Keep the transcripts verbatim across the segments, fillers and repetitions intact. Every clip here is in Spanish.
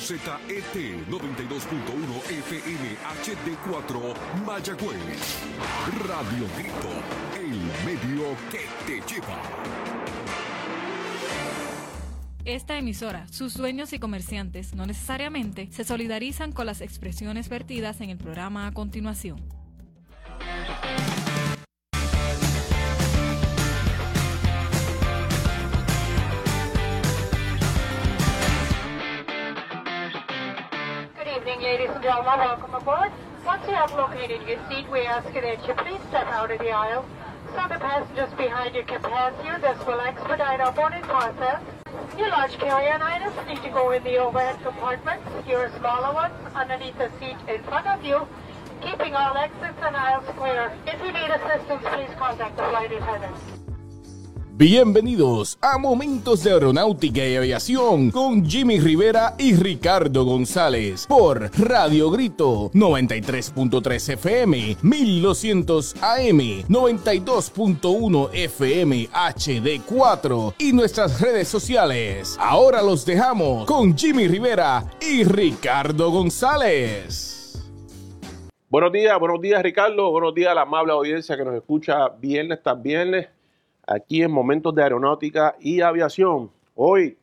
Z E T noventa y dos punto uno F M H D cuatro Mayagüez. Radio Grito, el medio que te lleva. Esta emisora, sus dueños y comerciantes no necesariamente se solidarizan con las expresiones vertidas en el programa a continuación. Good evening, ladies and gentlemen. Welcome aboard. Once you have located your seat, we ask that you please step out of the aisle so the passengers behind you can pass you. This will expedite our boarding process. Your large carry-on items need to go in the overhead compartments. Your smaller ones underneath the seat in front of you, keeping all exits and aisles clear. If you need assistance, please contact the flight attendant. Bienvenidos a Momentos de Aeronáutica y Aviación con Jimmy Rivera y Ricardo González por Radio Grito noventa y tres punto tres F M, mil doscientos A M, noventa y dos punto uno F M H D cuatro y nuestras redes sociales. Ahora los dejamos con Jimmy Rivera y Ricardo González. Buenos días, buenos días Ricardo, buenos días a la amable audiencia que nos escucha viernes tras viernes. Aquí en Momentos de Aeronáutica y Aviación. Hoy,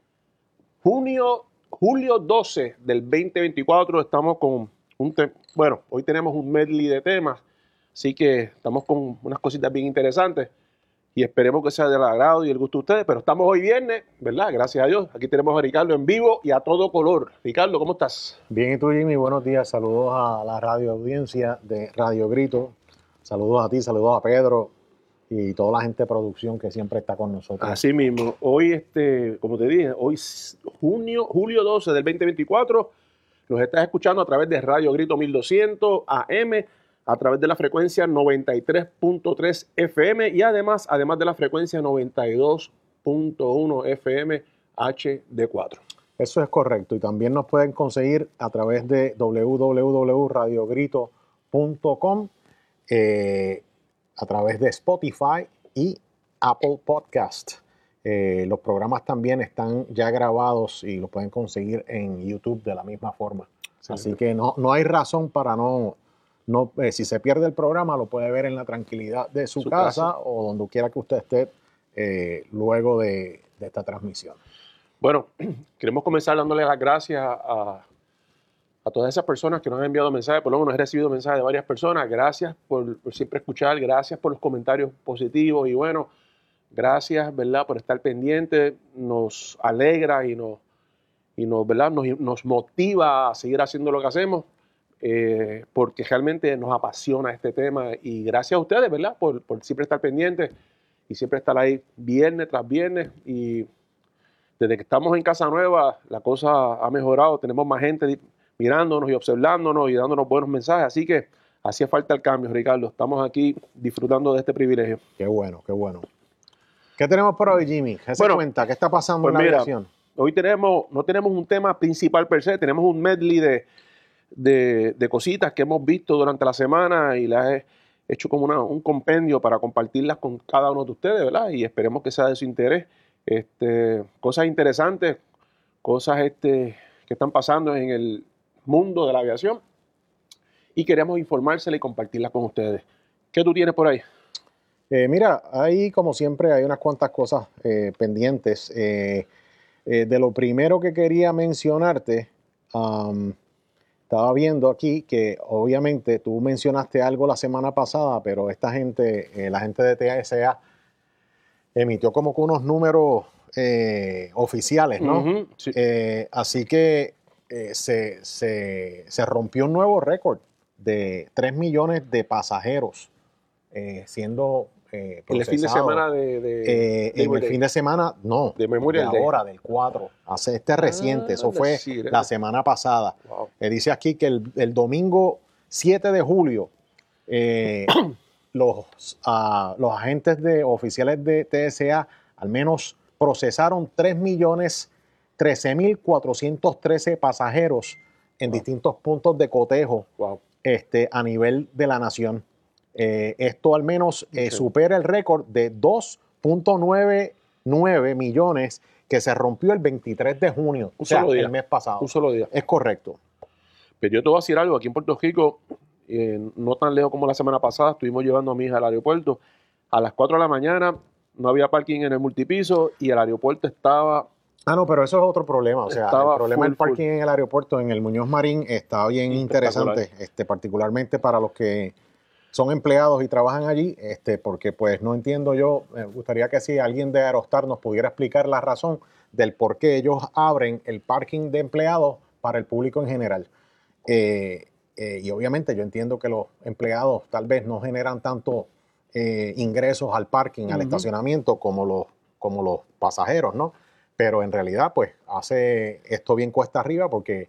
junio, julio doce del veinte veinticuatro, estamos con un tema. Bueno, hoy tenemos un medley de temas, así que estamos con unas cositas bien interesantes y esperemos que sea del agrado y el gusto de ustedes. Pero estamos hoy viernes, ¿verdad? Gracias a Dios. Aquí tenemos a Ricardo en vivo y a todo color. Ricardo, ¿cómo estás? Bien, ¿y tú, Jimmy? Buenos días. Saludos a la radio audiencia de Radio Grito. Saludos a ti, saludos a Pedro y toda la gente de producción que siempre está con nosotros. Así mismo. Hoy, este, como te dije, hoy junio, julio doce del veinte veinticuatro, nos estás escuchando a través de Radio Grito mil doscientos A M, a través de la frecuencia noventa y tres punto tres F M y además, además de la frecuencia noventa y dos punto uno F M H D cuatro. Eso es correcto. Y también nos pueden conseguir a través de doble u doble u doble u punto radio grito punto com. Eh, a través de Spotify y Apple Podcast. Eh, los programas también están ya grabados y los pueden conseguir en YouTube de la misma forma. Sí, Así sí. que no, no hay razón para no... no eh, si se pierde el programa, lo puede ver en la tranquilidad de su, su casa, casa o donde quiera que usted esté eh, luego de, de esta transmisión. Bueno, queremos comenzar dándole las gracias a... a todas esas personas que nos han enviado mensajes, por lo menos he recibido mensajes de varias personas. Gracias por, por siempre escuchar, gracias por los comentarios positivos y bueno, gracias, ¿verdad?, por estar pendiente. Nos alegra y nos, y nos, ¿verdad?, nos, nos motiva a seguir haciendo lo que hacemos eh, porque realmente nos apasiona este tema y gracias a ustedes, ¿verdad?, por, por siempre estar pendientes y siempre estar ahí viernes tras viernes. Y desde que estamos en Casa Nueva, la cosa ha mejorado, tenemos más gente mirándonos y observándonos y dándonos buenos mensajes, así que hacía falta el cambio, Ricardo. Estamos aquí disfrutando de este privilegio. Qué bueno, qué bueno. ¿Qué tenemos por hoy, Jimmy? ¿Qué se bueno, cuenta? ¿Qué está pasando pues en la mira, aviación? Hoy tenemos, no tenemos un tema principal per se, tenemos un medley de, de, de cositas que hemos visto durante la semana y las he hecho como una, un compendio para compartirlas con cada uno de ustedes, ¿verdad? Y esperemos que sea de su interés. Este, cosas interesantes, cosas este, que están pasando en el mundo de la aviación y queremos informársela y compartirla con ustedes. ¿Qué tú tienes por ahí? Eh, mira, ahí como siempre hay unas cuantas cosas eh, pendientes. Eh, eh, de lo primero que quería mencionarte, um, estaba viendo aquí que obviamente tú mencionaste algo la semana pasada, pero esta gente, eh, la gente de T S A emitió como que unos números eh, oficiales, ¿no? Uh-huh, sí. eh, así que Eh, se, se, se rompió un nuevo récord de tres millones de pasajeros eh, siendo eh, en el fin de semana de, de, eh, de en el fin de semana no de Memorial de ahora del cuatro hace este reciente ah, eso fue sí, la semana pasada. Wow. Eh, dice aquí que el, el domingo siete de julio eh, los, uh, los agentes de oficiales de T S A al menos procesaron tres millones trece mil cuatrocientos trece pasajeros en wow. distintos puntos de cotejo wow. este, a nivel de la nación. Eh, esto al menos eh, okay. supera el récord de dos punto noventa y nueve millones que que se rompió el veintitrés de junio, Un o sea, solo día. el mes pasado. Un solo día. Es correcto. Pero yo te voy a decir algo, aquí en Puerto Rico, eh, no tan lejos como la semana pasada, estuvimos llevando a mi hija al aeropuerto. A las cuatro de la mañana no había parking en el multipiso y el aeropuerto estaba... Ah, no, pero eso es otro problema. O sea, Estaba el problema full, del parking en el aeropuerto, en el Muñoz Marín, está bien interesante, este, particularmente para los que son empleados y trabajan allí, este, porque pues no entiendo yo, me gustaría que si alguien de Aerostar nos pudiera explicar la razón del por qué ellos abren el parking de empleados para el público en general. Eh, eh, y obviamente yo entiendo que los empleados tal vez no generan tanto eh, ingresos al parking, al Ujú. estacionamiento, como los, como los pasajeros, ¿no? Pero en realidad, pues, hace esto bien cuesta arriba porque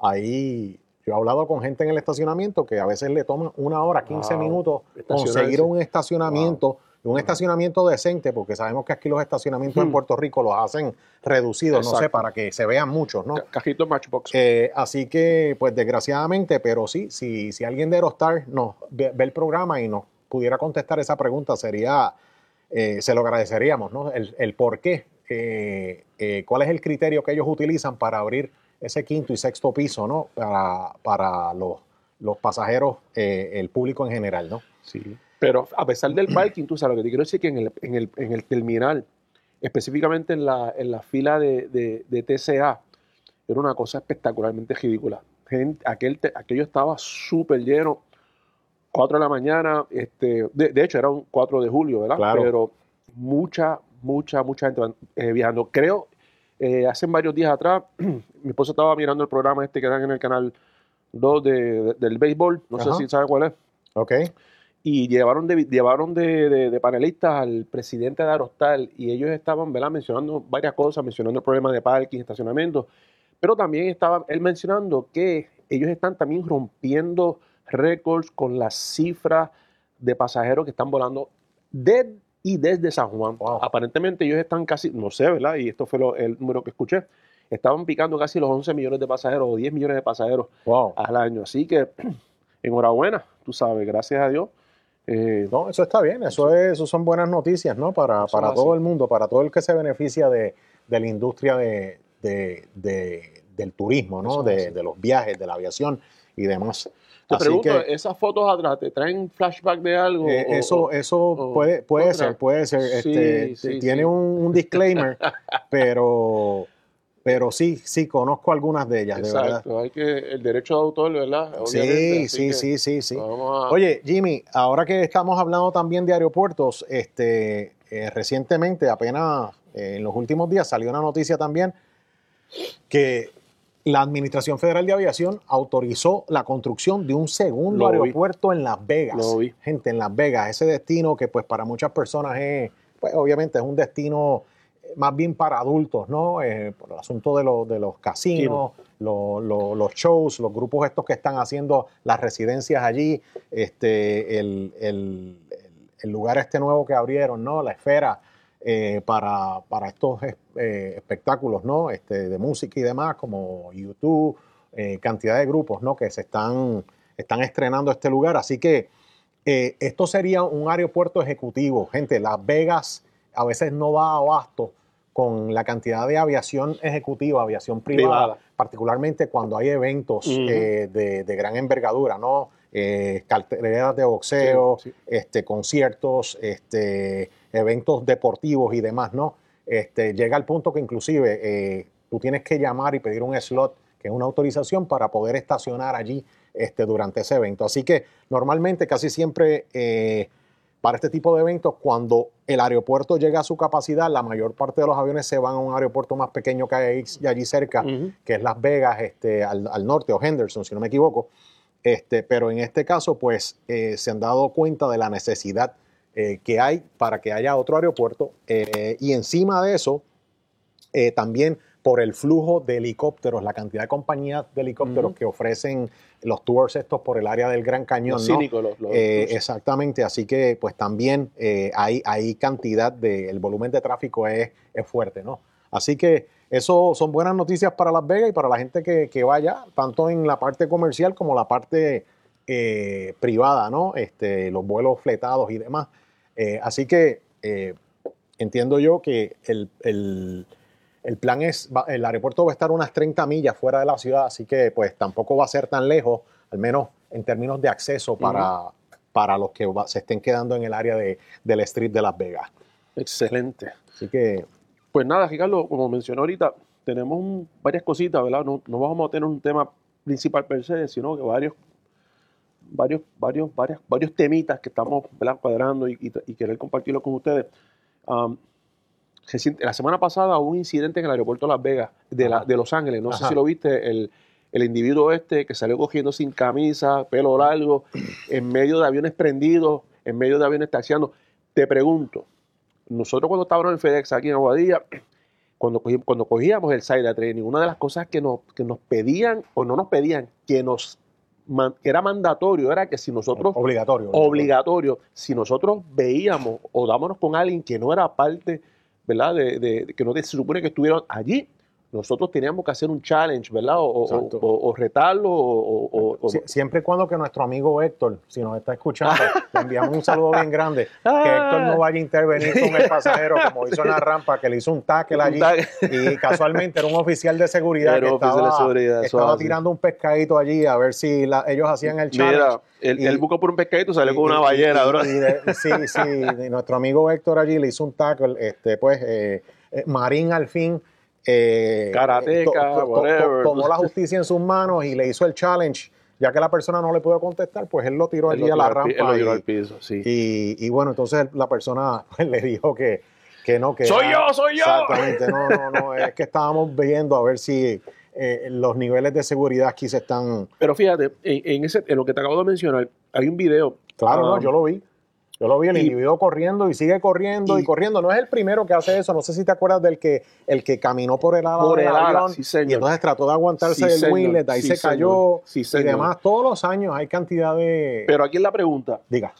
ahí yo he hablado con gente en el estacionamiento que a veces le toman una hora, quince Wow. minutos Estacionarse. conseguir un estacionamiento, y un estacionamiento decente, porque sabemos que aquí los estacionamientos en Hmm. Puerto Rico los hacen reducidos, no sé, Exacto. para que se vean muchos, ¿no? Ca- Cajito Matchbox. Eh, así que, pues desgraciadamente, pero sí, si, si alguien de Aerostar nos ve, ve el programa y nos pudiera contestar esa pregunta, sería, eh, se lo agradeceríamos, ¿no? El, el por qué, eh, eh, cuál es el criterio que ellos utilizan para abrir ese quinto y sexto piso, ¿no? Para, para los, los pasajeros, eh, el público en general, ¿no? Sí. Pero a pesar del parking, tú sabes lo que te quiero decir, que en el, en el, en el terminal, específicamente en la, en la fila de, de, de T C A, era una cosa espectacularmente ridícula. Gente, aquel, te- aquello estaba súper lleno, cuatro de la mañana, este, de, de hecho era un cuatro de julio, ¿verdad? Claro. Pero mucha, mucha, mucha gente eh, viajando. Creo, eh, hace varios días atrás, mi esposo estaba mirando el programa este que dan en el canal dos de, de- del béisbol, no Ajá. sé si sabe cuál es. ¿Ok? Y llevaron de, llevaron de, de- de panelistas al presidente de Aerostar y ellos estaban, ¿verdad?, mencionando varias cosas, mencionando el problema de parking, estacionamiento, pero también estaba él mencionando que ellos están también rompiendo récords con las cifras de pasajeros que están volando de y desde San Juan. Wow. Aparentemente ellos están casi, no sé, ¿verdad? Y esto fue lo- el número que escuché, estaban picando casi los once millones de pasajeros o diez millones de pasajeros Wow. al año. Así que enhorabuena, tú sabes, gracias a Dios. Eh, No, eso está bien, eso, es, eso son buenas noticias, ¿no? Para, Eso para es todo así. el mundo, para todo el que se beneficia de, de la industria de, de- de- del turismo, ¿no? Eso es De, así. de los viajes, de la aviación y demás. Te Así pregunto, que ¿esas fotos atrás te traen flashback de algo? eh, o- eso, o- eso o- puede, puede contra? ser, puede ser. Sí, Este, sí, tiene sí. Un, un disclaimer, pero, pero sí, sí, conozco algunas de ellas, de verdad. Exacto, hay que el derecho de autor, ¿verdad? Sí, Obviamente, así sí, que sí, sí, sí. vamos a- Oye, Jimmy, ahora que estamos hablando también de aeropuertos, este, eh, recientemente, apenas eh, en los últimos días, salió una noticia también que la Administración Federal de Aviación autorizó la construcción de un segundo Lo vi. aeropuerto en Las Vegas. Lo vi. Gente, en Las Vegas, ese destino que pues para muchas personas es, pues obviamente es un destino más bien para adultos, ¿no? Eh, por el asunto de, los de los casinos, lo- lo- los shows, los grupos estos que están haciendo las residencias allí, este, el, el- el- el lugar este nuevo que abrieron, ¿no? La esfera eh, para, para estos eh, espectáculos, ¿no? Este, de música y demás, como YouTube, eh, cantidad de grupos, ¿no? Que se están, están estrenando este lugar. Así que eh, esto sería un aeropuerto ejecutivo. Gente, Las Vegas a veces no da abasto con la cantidad de aviación ejecutiva, aviación privada, Privada. particularmente cuando hay eventos Ujú. eh, de, de gran envergadura, ¿no? Eh, carteleras de boxeo, Sí, sí. este, conciertos, este, eventos deportivos y demás, ¿no? Este, llega al punto que inclusive eh, tú tienes que llamar y pedir un slot, que es una autorización para poder estacionar allí este, durante ese evento. Así que normalmente casi siempre eh, para este tipo de eventos, cuando el aeropuerto llega a su capacidad, la mayor parte de los aviones se van a un aeropuerto más pequeño que hay allí cerca, Ujú. que es Las Vegas, este, al, al norte, o Henderson, si no me equivoco. Este, pero en este caso, pues, eh, se han dado cuenta de la necesidad eh, que hay para que haya otro aeropuerto. eh, y encima de eso, eh, también por el flujo de helicópteros, la cantidad de compañías de helicópteros Ujú. que ofrecen los tours estos por el área del Gran Cañón, Los ¿no? cínicos, los- los Eh, tours. exactamente, así que pues también eh, hay, hay cantidad de, el volumen de tráfico es, es fuerte, ¿no? Así que eso son buenas noticias para Las Vegas y para la gente que, que vaya, tanto en la parte comercial como la parte eh, privada, ¿no? Este, los vuelos fletados y demás. Eh, así que eh, entiendo yo que el, el- el plan es, va, el aeropuerto va a estar unas treinta millas fuera de la ciudad, así que pues tampoco va a ser tan lejos, al menos en términos de acceso para, uh-huh. para los que va, se estén quedando en el área de, del Strip de Las Vegas. Excelente. Así que... Pues nada, Ricardo, como mencionó ahorita, tenemos un, varias cositas, ¿verdad? No, no vamos a tener un tema principal per se, sino que varios, varios, varios, varios, varios temitas que estamos, ¿verdad?, cuadrando y, y, y querer compartirlo con ustedes. Um, la semana pasada hubo un incidente en el aeropuerto de Las Vegas, de, la, de Los Ángeles. No Ajá. sé si lo viste, el, el individuo este que salió cogiendo sin camisa, pelo largo, en medio de aviones prendidos, en medio de aviones taxiando. Te pregunto, nosotros cuando estábamos en FedEx aquí en Aguadilla, cuando, cogíamos, cuando cogíamos el side de training, una de las cosas que nos, que nos pedían, o no nos pedían, que nos que era mandatorio, era que si nosotros... Obligatorio. Obligatorio. Si nosotros veíamos o dábamos con alguien que no era parte... ¿verdad? De, de, de que no se supone que estuvieron allí, nosotros teníamos que hacer un challenge, ¿verdad? O, o, o, o retarlo. O, o, o... Sie, siempre y cuando que nuestro amigo Héctor, si nos está escuchando, le enviamos un saludo bien grande, que Héctor no vaya a intervenir con el pasajero como hizo en la rampa, que le hizo un tackle allí, y casualmente era un oficial de seguridad Pero que estaba, de seguridad, estaba tirando un pescadito allí a ver si la, ellos hacían el challenge. Mira, él, y, él buscó por un pescadito, salió y, con una ballena, y, bro. Y de, sí, sí, nuestro amigo Héctor allí le hizo un tackle, este, pues, eh, eh, Marín al fin, Eh, Karateka, to, to, to, tomó la justicia en sus manos y le hizo el challenge, ya que la persona no le pudo contestar, pues él lo tiró él allí lo a la tiró rampa él lo tiró y, al piso, sí. y, y bueno, entonces la persona pues, le dijo que, que no, que soy era, yo, soy yo. Exactamente, no, no, no, es que estábamos viendo a ver si eh, los niveles de seguridad aquí se están... Pero fíjate, en, en, ese, en lo que te acabo de mencionar, hay un video. Claro, um, no, yo lo vi. Yo lo vi, el y, individuo corriendo y sigue corriendo y, y corriendo. No es el primero que hace eso. No sé si te acuerdas del que el que caminó por el ala por del el avión ala, sí, y entonces trató de aguantarse sí, del wheelet, ahí sí, se cayó sí, y demás. Todos los años hay cantidad de... Pero aquí es la pregunta. Diga.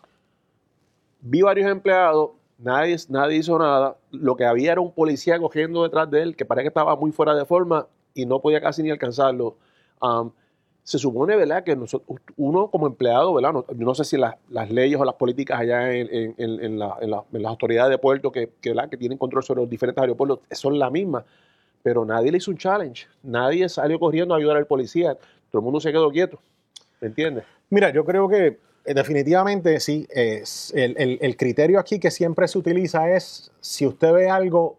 Vi varios empleados, nadie, nadie hizo nada. Lo que había era un policía cogiendo detrás de él que parecía que estaba muy fuera de forma y no podía casi ni alcanzarlo. Um, Se supone, ¿verdad?, que nosotros, uno como empleado, ¿verdad?, no, no sé si las, las leyes o las políticas allá en, en, en, la, en, la, en las autoridades de puerto que, que, que tienen control sobre los diferentes aeropuertos son las mismas, pero nadie le hizo un challenge, nadie salió corriendo a ayudar al policía, todo el mundo se quedó quieto, ¿me entiendes? Mira, yo creo que eh, definitivamente sí, eh, el, el, el criterio aquí que siempre se utiliza es, si usted ve algo,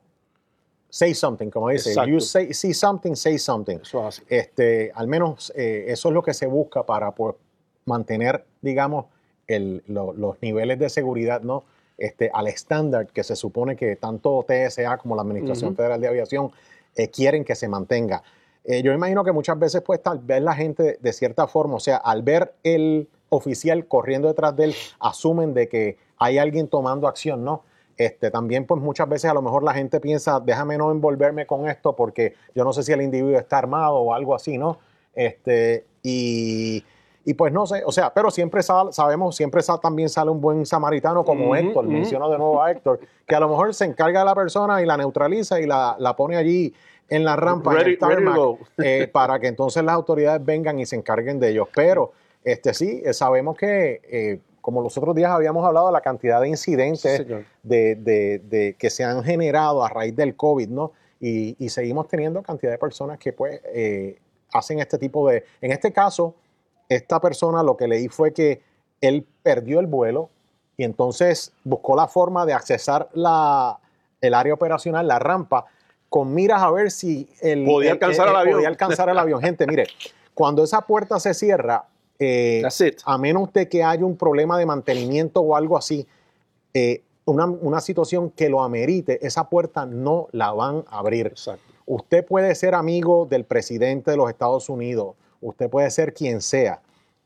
say something, como dice. Exacto. You say, see something, say something. Eso hace. Este, al menos eh, eso es lo que se busca para pues, mantener, digamos, el, lo, los niveles de seguridad, ¿no? Este, al estándar que se supone que tanto T S A como la Administración uh-huh. Federal de Aviación eh, quieren que se mantenga. Eh, yo imagino que muchas veces, pues, tal vez la gente, de cierta forma, o sea, al ver el oficial corriendo detrás de él, asumen de que hay alguien tomando acción, ¿no? Este, también pues muchas veces a lo mejor la gente piensa, déjame no envolverme con esto porque yo no sé si el individuo está armado o algo así, ¿no? Este, y, y pues no sé, o sea, pero siempre sal, sabemos, siempre sal, también sale un buen samaritano como uh-huh, Héctor, uh-huh. menciono de nuevo a Héctor, que a lo mejor se encarga de la persona y la neutraliza y la, la pone allí en la rampa, ready, en el tarmac, eh, para que entonces las autoridades vengan y se encarguen de ellos. Pero este sí, sabemos que... Eh, como los otros días habíamos hablado de la cantidad de incidentes sí, de, de, de, que se han generado a raíz del COVID, ¿no? Y, y seguimos teniendo cantidad de personas que pues eh, hacen este tipo de... En este caso, esta persona lo que leí fue que él perdió el vuelo y entonces buscó la forma de accesar la, el área operacional, la rampa, con miras a ver si el, podía, el, alcanzar, el, el, el, avión. podía alcanzar el avión. Gente, mire, cuando esa puerta se cierra, Eh, a menos de que haya un problema de mantenimiento o algo así, eh, una, una situación que lo amerite, esa puerta no la van a abrir. Exacto. Usted puede ser amigo del presidente de los Estados Unidos, usted puede ser quien sea,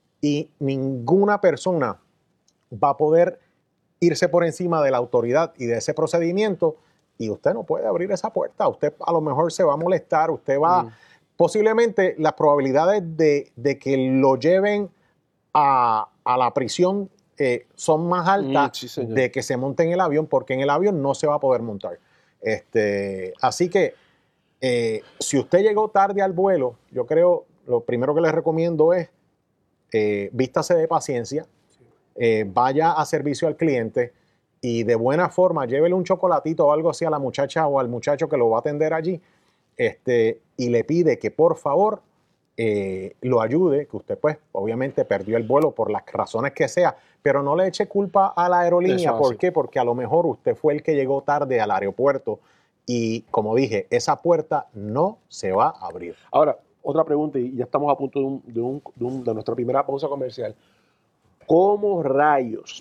y ninguna persona va a poder irse por encima de la autoridad y de ese procedimiento, y usted no puede abrir esa puerta. Usted a lo mejor se va a molestar, usted va... Mm. Posiblemente las probabilidades de, de que lo lleven a, a la prisión eh, son más altas mm, sí, de que se monte en el avión, porque en el avión no se va a poder montar. Este, así que eh, si usted llegó tarde al vuelo, yo creo, lo primero que les recomiendo es eh, vístase de paciencia, eh, vaya a servicio al cliente y de buena forma llévele un chocolatito o algo así a la muchacha o al muchacho que lo va a atender allí. este, y le pide que por favor eh, lo ayude, que usted pues obviamente perdió el vuelo por las razones que sea, pero no le eche culpa a la aerolínea. ¿Por qué? Porque a lo mejor usted fue el que llegó tarde al aeropuerto y, como dije, esa puerta no se va a abrir. Ahora, otra pregunta, y ya estamos a punto de, un, de, un, de, un, de nuestra primera pausa comercial. ¿Cómo rayos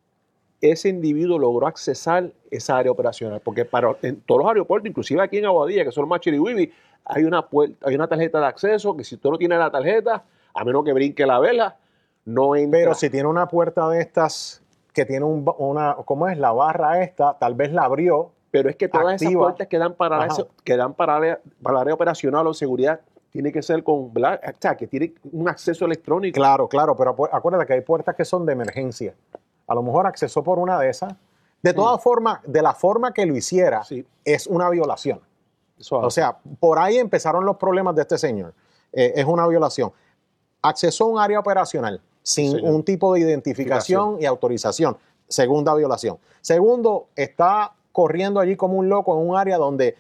ese individuo logró accesar esa área operacional? Porque para, en todos los aeropuertos, inclusive aquí en Aguadilla, que son los más chirihuibi, hay una, puerta, hay una tarjeta de acceso que si usted no tiene la tarjeta, a menos que brinque la vela, no entra. Pero si tiene una puerta de estas que tiene un, una, ¿cómo es? La barra esta, tal vez la abrió. Pero es que todas activa. esas puertas que dan para, ese, que dan para, la, para la área operacional o seguridad tiene que ser con, ¿verdad? O sea, que tiene un acceso electrónico. Claro, claro, pero acuérdate que hay puertas que son de emergencia. A lo mejor accesó por una de esas. De todas sí. formas, de la forma que lo hiciera, sí. es una violación. Eso o sea, por ahí empezaron los problemas de este señor. Eh, es una violación. Accesó a un área operacional sin sí, un tipo de identificación y autorización. Segunda violación. Segundo, está corriendo allí como un loco en un área donde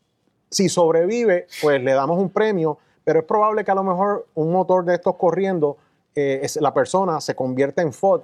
si sobrevive, pues le damos un premio, pero es probable que a lo mejor un motor de estos corriendo, eh, es, la persona se convierta en F O D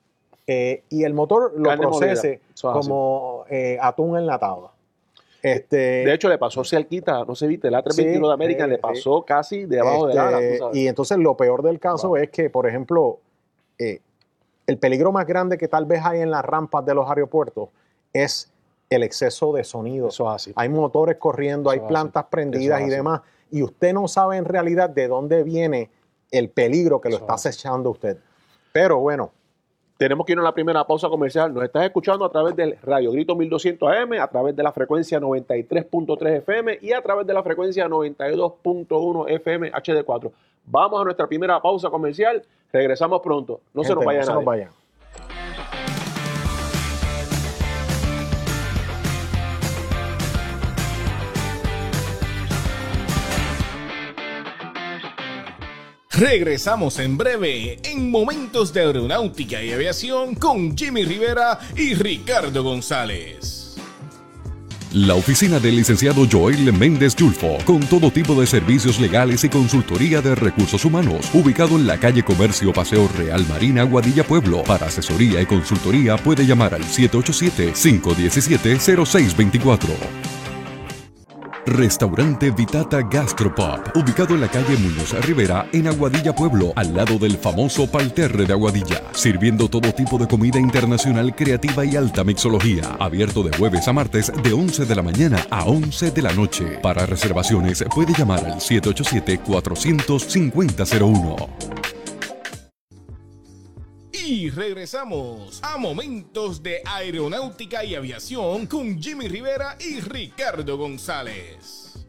eh, y el motor lo Carne procese como eh, atún enlatado. Este, de hecho, le pasó cerquita, no se viste, el A trescientos veintiuno sí, de América eh, le pasó sí. casi debajo este, de la ala. Y entonces lo peor del caso wow. es que, por ejemplo, eh, el peligro más grande que tal vez hay en las rampas de los aeropuertos es el exceso de sonido. Eso es así. Hay motores corriendo, Eso hay plantas así. prendidas y demás, y usted no sabe en realidad de dónde viene el peligro que Eso lo está acechando usted. Pero bueno, tenemos que ir a la primera pausa comercial. Nos estás escuchando a través del Radio Grito mil doscientos A M, a través de la frecuencia noventa y tres punto tres F M y a través de la frecuencia noventa y dos punto uno F M H D cuatro. Vamos a nuestra primera pausa comercial. Regresamos pronto. No Gente, se nos vaya no se nos vayan. Regresamos en breve en Momentos de Aeronáutica y Aviación con Jimmy Rivera y Ricardo González. La oficina del licenciado Joel Méndez Yulfo, con todo tipo de servicios legales y consultoría de recursos humanos, ubicado en la calle Comercio Paseo Real Marina, Aguadilla, Pueblo. Para asesoría y consultoría puede llamar al siete ocho siete, cinco uno siete, cero seis dos cuatro. Restaurante Vitata Gastropub, ubicado en la calle Muñoz Rivera, en Aguadilla, Pueblo, al lado del famoso Parterre de Aguadilla, sirviendo todo tipo de comida internacional creativa y alta mixología, abierto de jueves a martes de once de la mañana a once de la noche. Para reservaciones puede llamar al siete ocho siete, cuatro cero cero, cinco cero cero uno. Y regresamos a Momentos de Aeronáutica y Aviación con Jimmy Rivera y Ricardo González.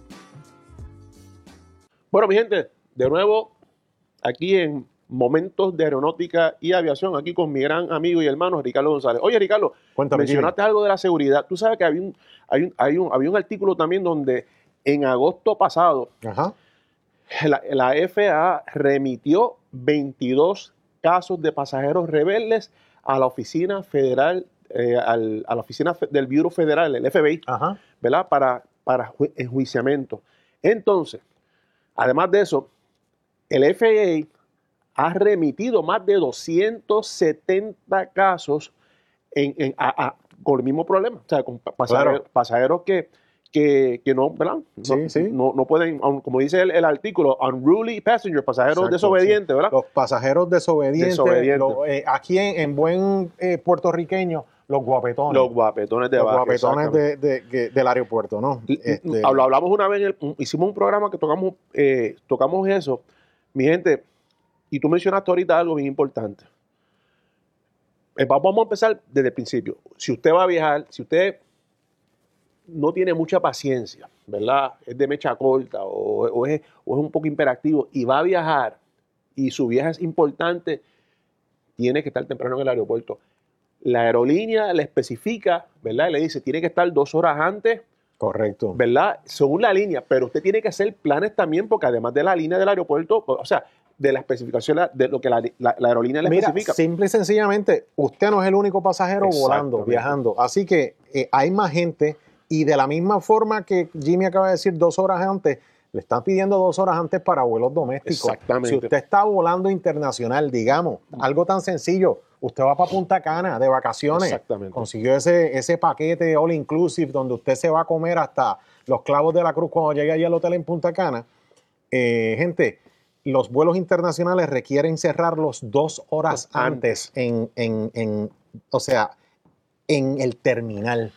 Bueno, mi gente, de nuevo aquí en Momentos de Aeronáutica y Aviación, aquí con mi gran amigo y hermano Ricardo González. Oye, Ricardo, Cuéntame, mencionaste Jimmy. algo de la seguridad. Tú sabes que había un, hay un, hay un, había un artículo también donde en agosto pasado Ajá. La, la F A A remitió veintidós casos de pasajeros rebeldes a la oficina federal, eh, al, a la oficina del Bureau Federal, el F B I, Ajá. ¿verdad? Para, para enjuiciamiento. Entonces, además de eso, el F A A ha remitido más de doscientos setenta casos en, en, a, a, con el mismo problema, o sea, con pasajeros, claro. pasajeros que Que, que no, ¿verdad? Sí, no, sí. No, no pueden, como dice el, el artículo, unruly passengers, pasajeros Exacto, desobedientes, sí. ¿verdad? Los pasajeros desobedientes, desobedientes. Lo, eh, aquí en, en buen eh, puertorriqueño, los guapetones. Los guapetones de Los barrio, guapetones de, de, de, del aeropuerto, ¿no? Este... Lo hablamos una vez, el, hicimos un programa que tocamos, eh, tocamos eso. Mi gente, y tú mencionaste ahorita algo bien importante. Eh, vamos a empezar desde el principio. Si usted va a viajar, si usted no tiene mucha paciencia, ¿verdad? Es de mecha corta o, o, es, o es un poco imperactivo y va a viajar y su viaje es importante, tiene que estar temprano en el aeropuerto. La aerolínea le especifica, ¿verdad? Y le dice, tiene que estar dos horas antes. Correcto. ¿Verdad? Según la línea, pero usted tiene que hacer planes también porque además de la línea del aeropuerto, o sea, de la especificación de lo que la, la, la aerolínea le Mira, especifica. Simple y sencillamente, usted no es el único pasajero volando, viajando. Así que eh, hay más gente Y de la misma forma que Jimmy acaba de decir dos horas antes, le están pidiendo dos horas antes para vuelos domésticos. Exactamente. Si usted está volando internacional, digamos, algo tan sencillo, usted va para Punta Cana de vacaciones, Exactamente. consiguió ese, ese paquete all inclusive donde usted se va a comer hasta los clavos de la cruz cuando llegue allí al hotel en Punta Cana. Eh, gente, los vuelos internacionales requieren cerrarlos dos horas antes, antes en, en, en, o sea, en el terminal.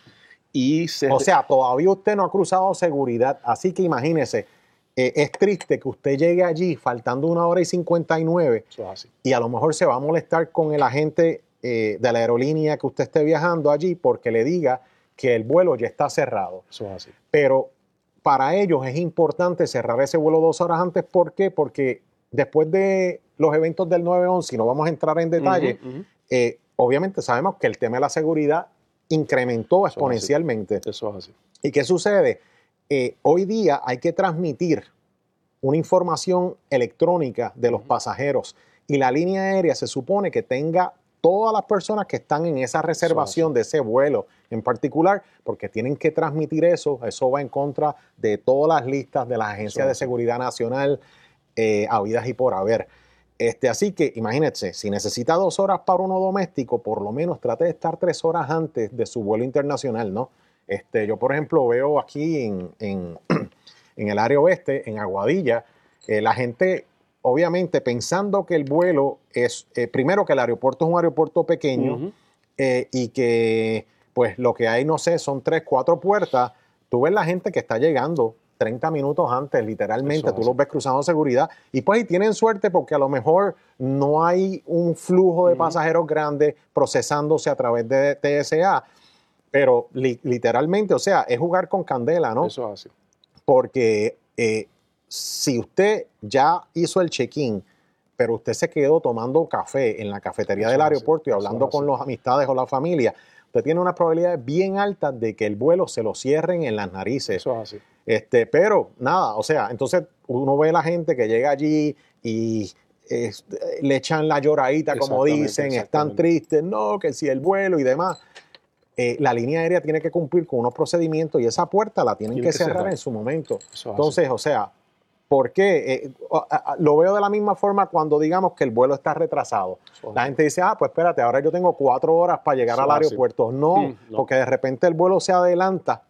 Y se... O sea, todavía usted no ha cruzado seguridad, así que imagínese, eh, es triste que usted llegue allí faltando una hora y cincuenta y nueve y a lo mejor se va a molestar con el agente eh, de la aerolínea que usted esté viajando allí porque le diga que el vuelo ya está cerrado. Eso es así. Pero para ellos es importante cerrar ese vuelo dos horas antes. ¿Por qué? Porque después de los eventos del nueve once, y no vamos a entrar en detalle, uh-huh, uh-huh. Eh, obviamente sabemos que el tema de la seguridad incrementó Eso exponencialmente. Es Eso es así. ¿Y qué sucede? Eh, hoy día hay que transmitir una información electrónica de los uh-huh. pasajeros y la línea aérea se supone que tenga todas las personas que están en esa reservación de ese vuelo en particular, porque tienen que transmitir eso. Eso va en contra de todas las listas de las agencias de seguridad nacional, eh, habidas y por haber. Este, así que imagínense, si necesita dos horas para uno doméstico, por lo menos trate de estar tres horas antes de su vuelo internacional, ¿no? Este, yo, por ejemplo, veo aquí en, en, en el área oeste, en Aguadilla, eh, la gente, obviamente, pensando que el vuelo es, eh, primero que el aeropuerto es un aeropuerto pequeño uh-huh. eh, y que, pues, lo que hay, no sé, son tres, cuatro puertas. Tú ves la gente que está llegando treinta minutos antes, literalmente, Eso tú los ves cruzando seguridad y pues y tienen suerte porque a lo mejor no hay un flujo de uh-huh. pasajeros grande procesándose a través de T S A, pero li- literalmente, o sea, es jugar con candela, ¿no? Eso es así. Porque eh, si usted ya hizo el check-in, pero usted se quedó tomando café en la cafetería Eso del aeropuerto y hablando con las amistades o la familia, usted tiene una probabilidad bien alta de que el vuelo se lo cierren en las narices. Eso es así. Este, pero nada, o sea, entonces uno ve a la gente que llega allí y eh, le echan la lloradita, como dicen, están tristes, no, que si el vuelo y demás. Eh, la línea aérea tiene que cumplir con unos procedimientos y esa puerta la tienen que, que cerrar, cerrar en su momento. Eso entonces, así. O sea, ¿por qué? Eh, lo veo de la misma forma cuando digamos que el vuelo está retrasado. Eso la gente dice, ah, pues espérate, ahora yo tengo cuatro horas para llegar Eso al aeropuerto. No, mm, no, porque de repente el vuelo se adelanta.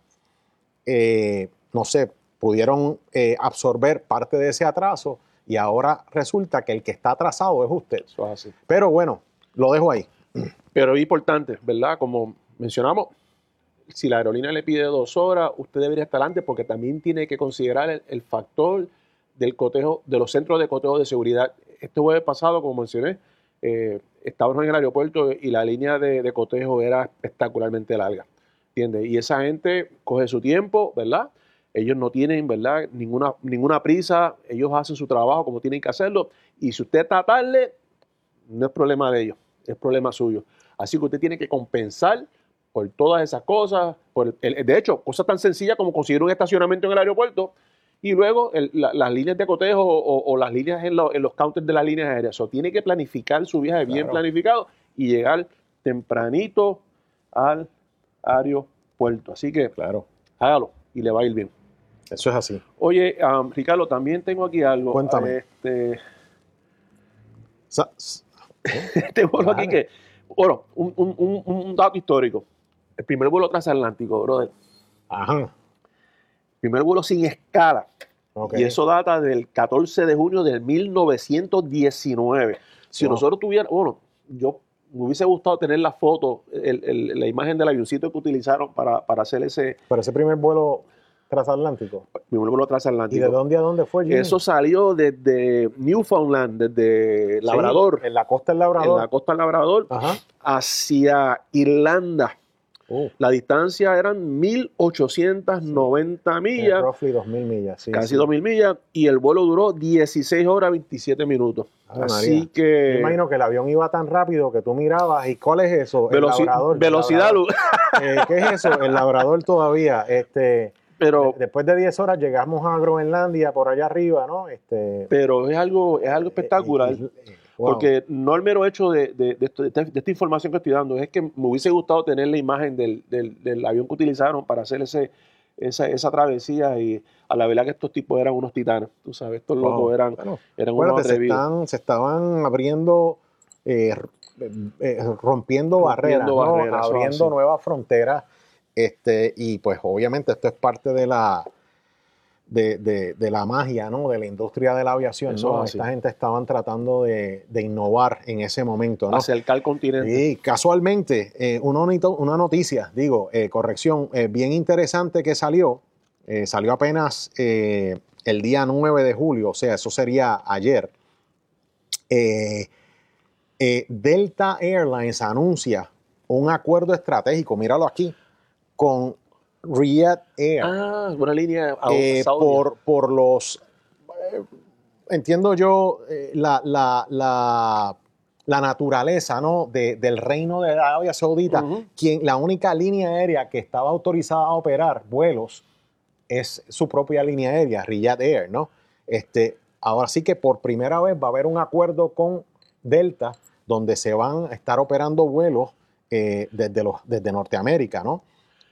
Eh, no sé, pudieron eh, absorber parte de ese atraso y ahora resulta que el que está atrasado es usted. Eso es así. Pero bueno, lo dejo ahí. Pero es importante, ¿verdad? Como mencionamos, si la aerolínea le pide dos horas, usted debería estar antes porque también tiene que considerar el, el factor del cotejo, de los centros de cotejo de seguridad. Este jueves pasado, como mencioné, eh, estábamos en el aeropuerto y la línea de, de cotejo era espectacularmente larga, ¿entiendes? Y esa gente coge su tiempo, ¿verdad? Ellos no tienen, ¿verdad?, ninguna, ninguna prisa, ellos hacen su trabajo como tienen que hacerlo, y si usted está tarde, no es problema de ellos, es problema suyo. Así que usted tiene que compensar por todas esas cosas, por el, de hecho, cosas tan sencillas como conseguir un estacionamiento en el aeropuerto y luego el, la, las líneas de cotejo o, o las líneas en, lo, en los counters de las líneas aéreas. O tiene que planificar su viaje claro. bien planificado y llegar tempranito al aeropuerto. Así que, claro, hágalo y le va a ir bien. Eso es así. Oye, um, Ricardo, también tengo aquí algo. Cuéntame. Este, Sa- tengo algo aquí que, bueno, un, un, un, un dato histórico. El primer vuelo transatlántico, brother. Ajá. Primer vuelo sin escala. Okay. Y eso data del catorce de junio de mil novecientos diecinueve. Si wow. nosotros tuviéramos, bueno, yo me hubiese gustado tener la foto, el, el, la imagen del avioncito que utilizaron para, para hacer ese... Pero ese primer vuelo transatlántico. Primer vuelo transatlántico. ¿Y de dónde a dónde fue, Jimmy? Eso salió desde Newfoundland, desde Labrador. Sí, en la costa del Labrador. En la costa del Labrador. Ajá. Hacia Irlanda. Uh. La distancia eran mil ochocientas noventa millas. Roughly dos mil millas. Sí, casi sí. dos mil millas. Y el vuelo duró dieciséis horas veintisiete minutos. Ay, Así María. que... Me imagino que el avión iba tan rápido que tú mirabas. ¿Y cuál es eso? El Veloci- Labrador. Velocidad. El Labrador. Eh, ¿Qué es eso? El Labrador todavía. Este, pero, de, después de diez horas llegamos a Groenlandia, por allá arriba, ¿no? Este, pero es algo, es algo espectacular. Y, y, Wow. Porque no el mero hecho de, de, de, esto- de esta, de esta información que estoy dando, es que me hubiese gustado tener la imagen del, del, del avión que utilizaron para hacer ese, esa, esa travesía, y a la verdad que estos tipos eran unos titanes, tú sabes, estos Wow. locos eran, Bueno, eran unos acuérdate, se, atrevidos. están, se estaban abriendo, eh, r- eh, rompiendo, Rompiendo barreras, ¿no? barreras, eso es Abriendo así. nuevas fronteras. Este, y pues obviamente esto es parte de la, de, de- de la magia, ¿no? De la industria de la aviación, Eso ¿no? es así. Esta gente estaban tratando de, de innovar en ese momento, ¿no? Acercar el continente. Sí, casualmente, eh, una, nito- una noticia, digo, eh, corrección, eh, bien interesante que salió, eh, salió apenas eh, el día nueve de julio, o sea, eso sería ayer. Eh, eh, Delta Airlines anuncia un acuerdo estratégico, míralo aquí, con Riyadh Air. Ah, una línea a, eh, a Saudi. por, por los, eh, entiendo yo, eh, la, la, la, la naturaleza, ¿no? de- del reino de Arabia Saudita, Ujú. quien, la única línea aérea que estaba autorizada a operar vuelos es su propia línea aérea, Riyadh Air, ¿no? Este, ahora sí que por primera vez va a haber un acuerdo con Delta donde se van a estar operando vuelos eh, desde, los, desde Norteamérica, ¿no?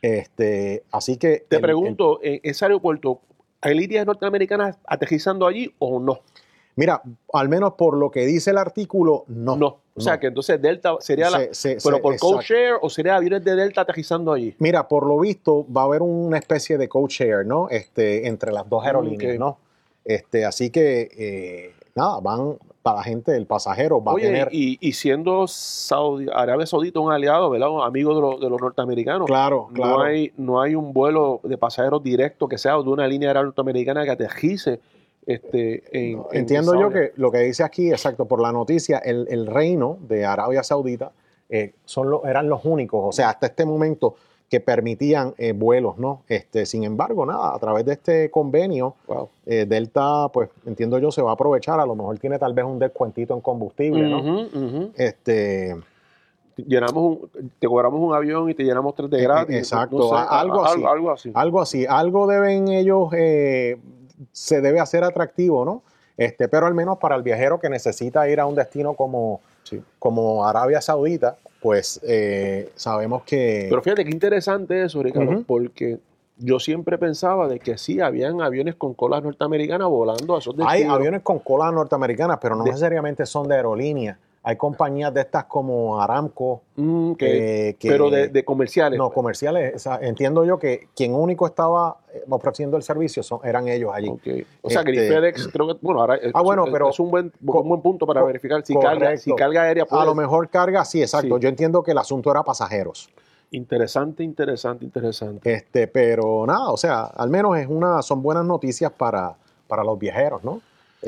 Este, así que... Te el- el- pregunto, ¿en ese aeropuerto hay líneas norteamericanas aterrizando allí o no? Mira, al menos por lo que dice el artículo, no. No. O sea, no. que entonces Delta sería la... Se- se- pero se- por exacto. code-share o sería aviones de Delta aterrizando allí. Mira, por lo visto va a haber una especie de code-share, ¿no? Este, entre las dos aerolíneas, Ok. ¿no? Este, así que, eh, nada, van para la gente, el pasajero va Oye, a tener... y, y siendo Saudi, Arabia Saudita un aliado, ¿verdad? Un amigo de, los- de los norteamericanos. Claro, claro. No hay, no hay un vuelo de pasajeros directo que sea de una línea aérea norteamericana que aterrice este, en, en Entiendo yo Saudi. que lo que dice aquí, exacto, por la noticia, el, el reino de Arabia Saudita eh, son los, eran los únicos, o sea, hasta este momento que permitían eh, vuelos, ¿no? Este, sin embargo, nada, a través de este convenio, Wow. eh, Delta, pues entiendo yo, se va a aprovechar, a lo mejor tiene tal vez un descuentito en combustible, ¿no? Ujú, ujú. Este, Llenamos un, te cobramos un avión y te llenamos tres de Eh, gratis. eh, exacto, No sé, a- algo así. Algo así. algo así, algo deben ellos, eh, se debe hacer atractivo, ¿no? Este, pero al menos para el viajero que necesita ir a un destino como, Sí. como Arabia Saudita, pues eh, sabemos que... Pero fíjate qué interesante eso, Ricardo, Ujú. porque yo siempre pensaba de que sí, habían aviones con colas norteamericanas volando a esos hay destinos. aviones con colas norteamericanas, pero no De- necesariamente son de aerolínea. Hay compañías de estas como Aramco, Mm, que- eh, que- pero de, de comerciales. no comerciales. O sea, entiendo yo que quien único estaba eh, ofreciendo el servicio son, eran ellos allí. Ok. O sea, que Este- ni FedEx, creo que, bueno, ahora es, Ah, bueno, es- pero- es un buen, co- un buen punto para co- verificar si carga, correcto. si carga aérea puede. A lo mejor carga, sí, exacto. Sí. Yo entiendo que el asunto era pasajeros. Interesante, interesante, interesante. Este, pero nada, o sea, al menos es una, son buenas noticias para, para los viajeros, ¿no?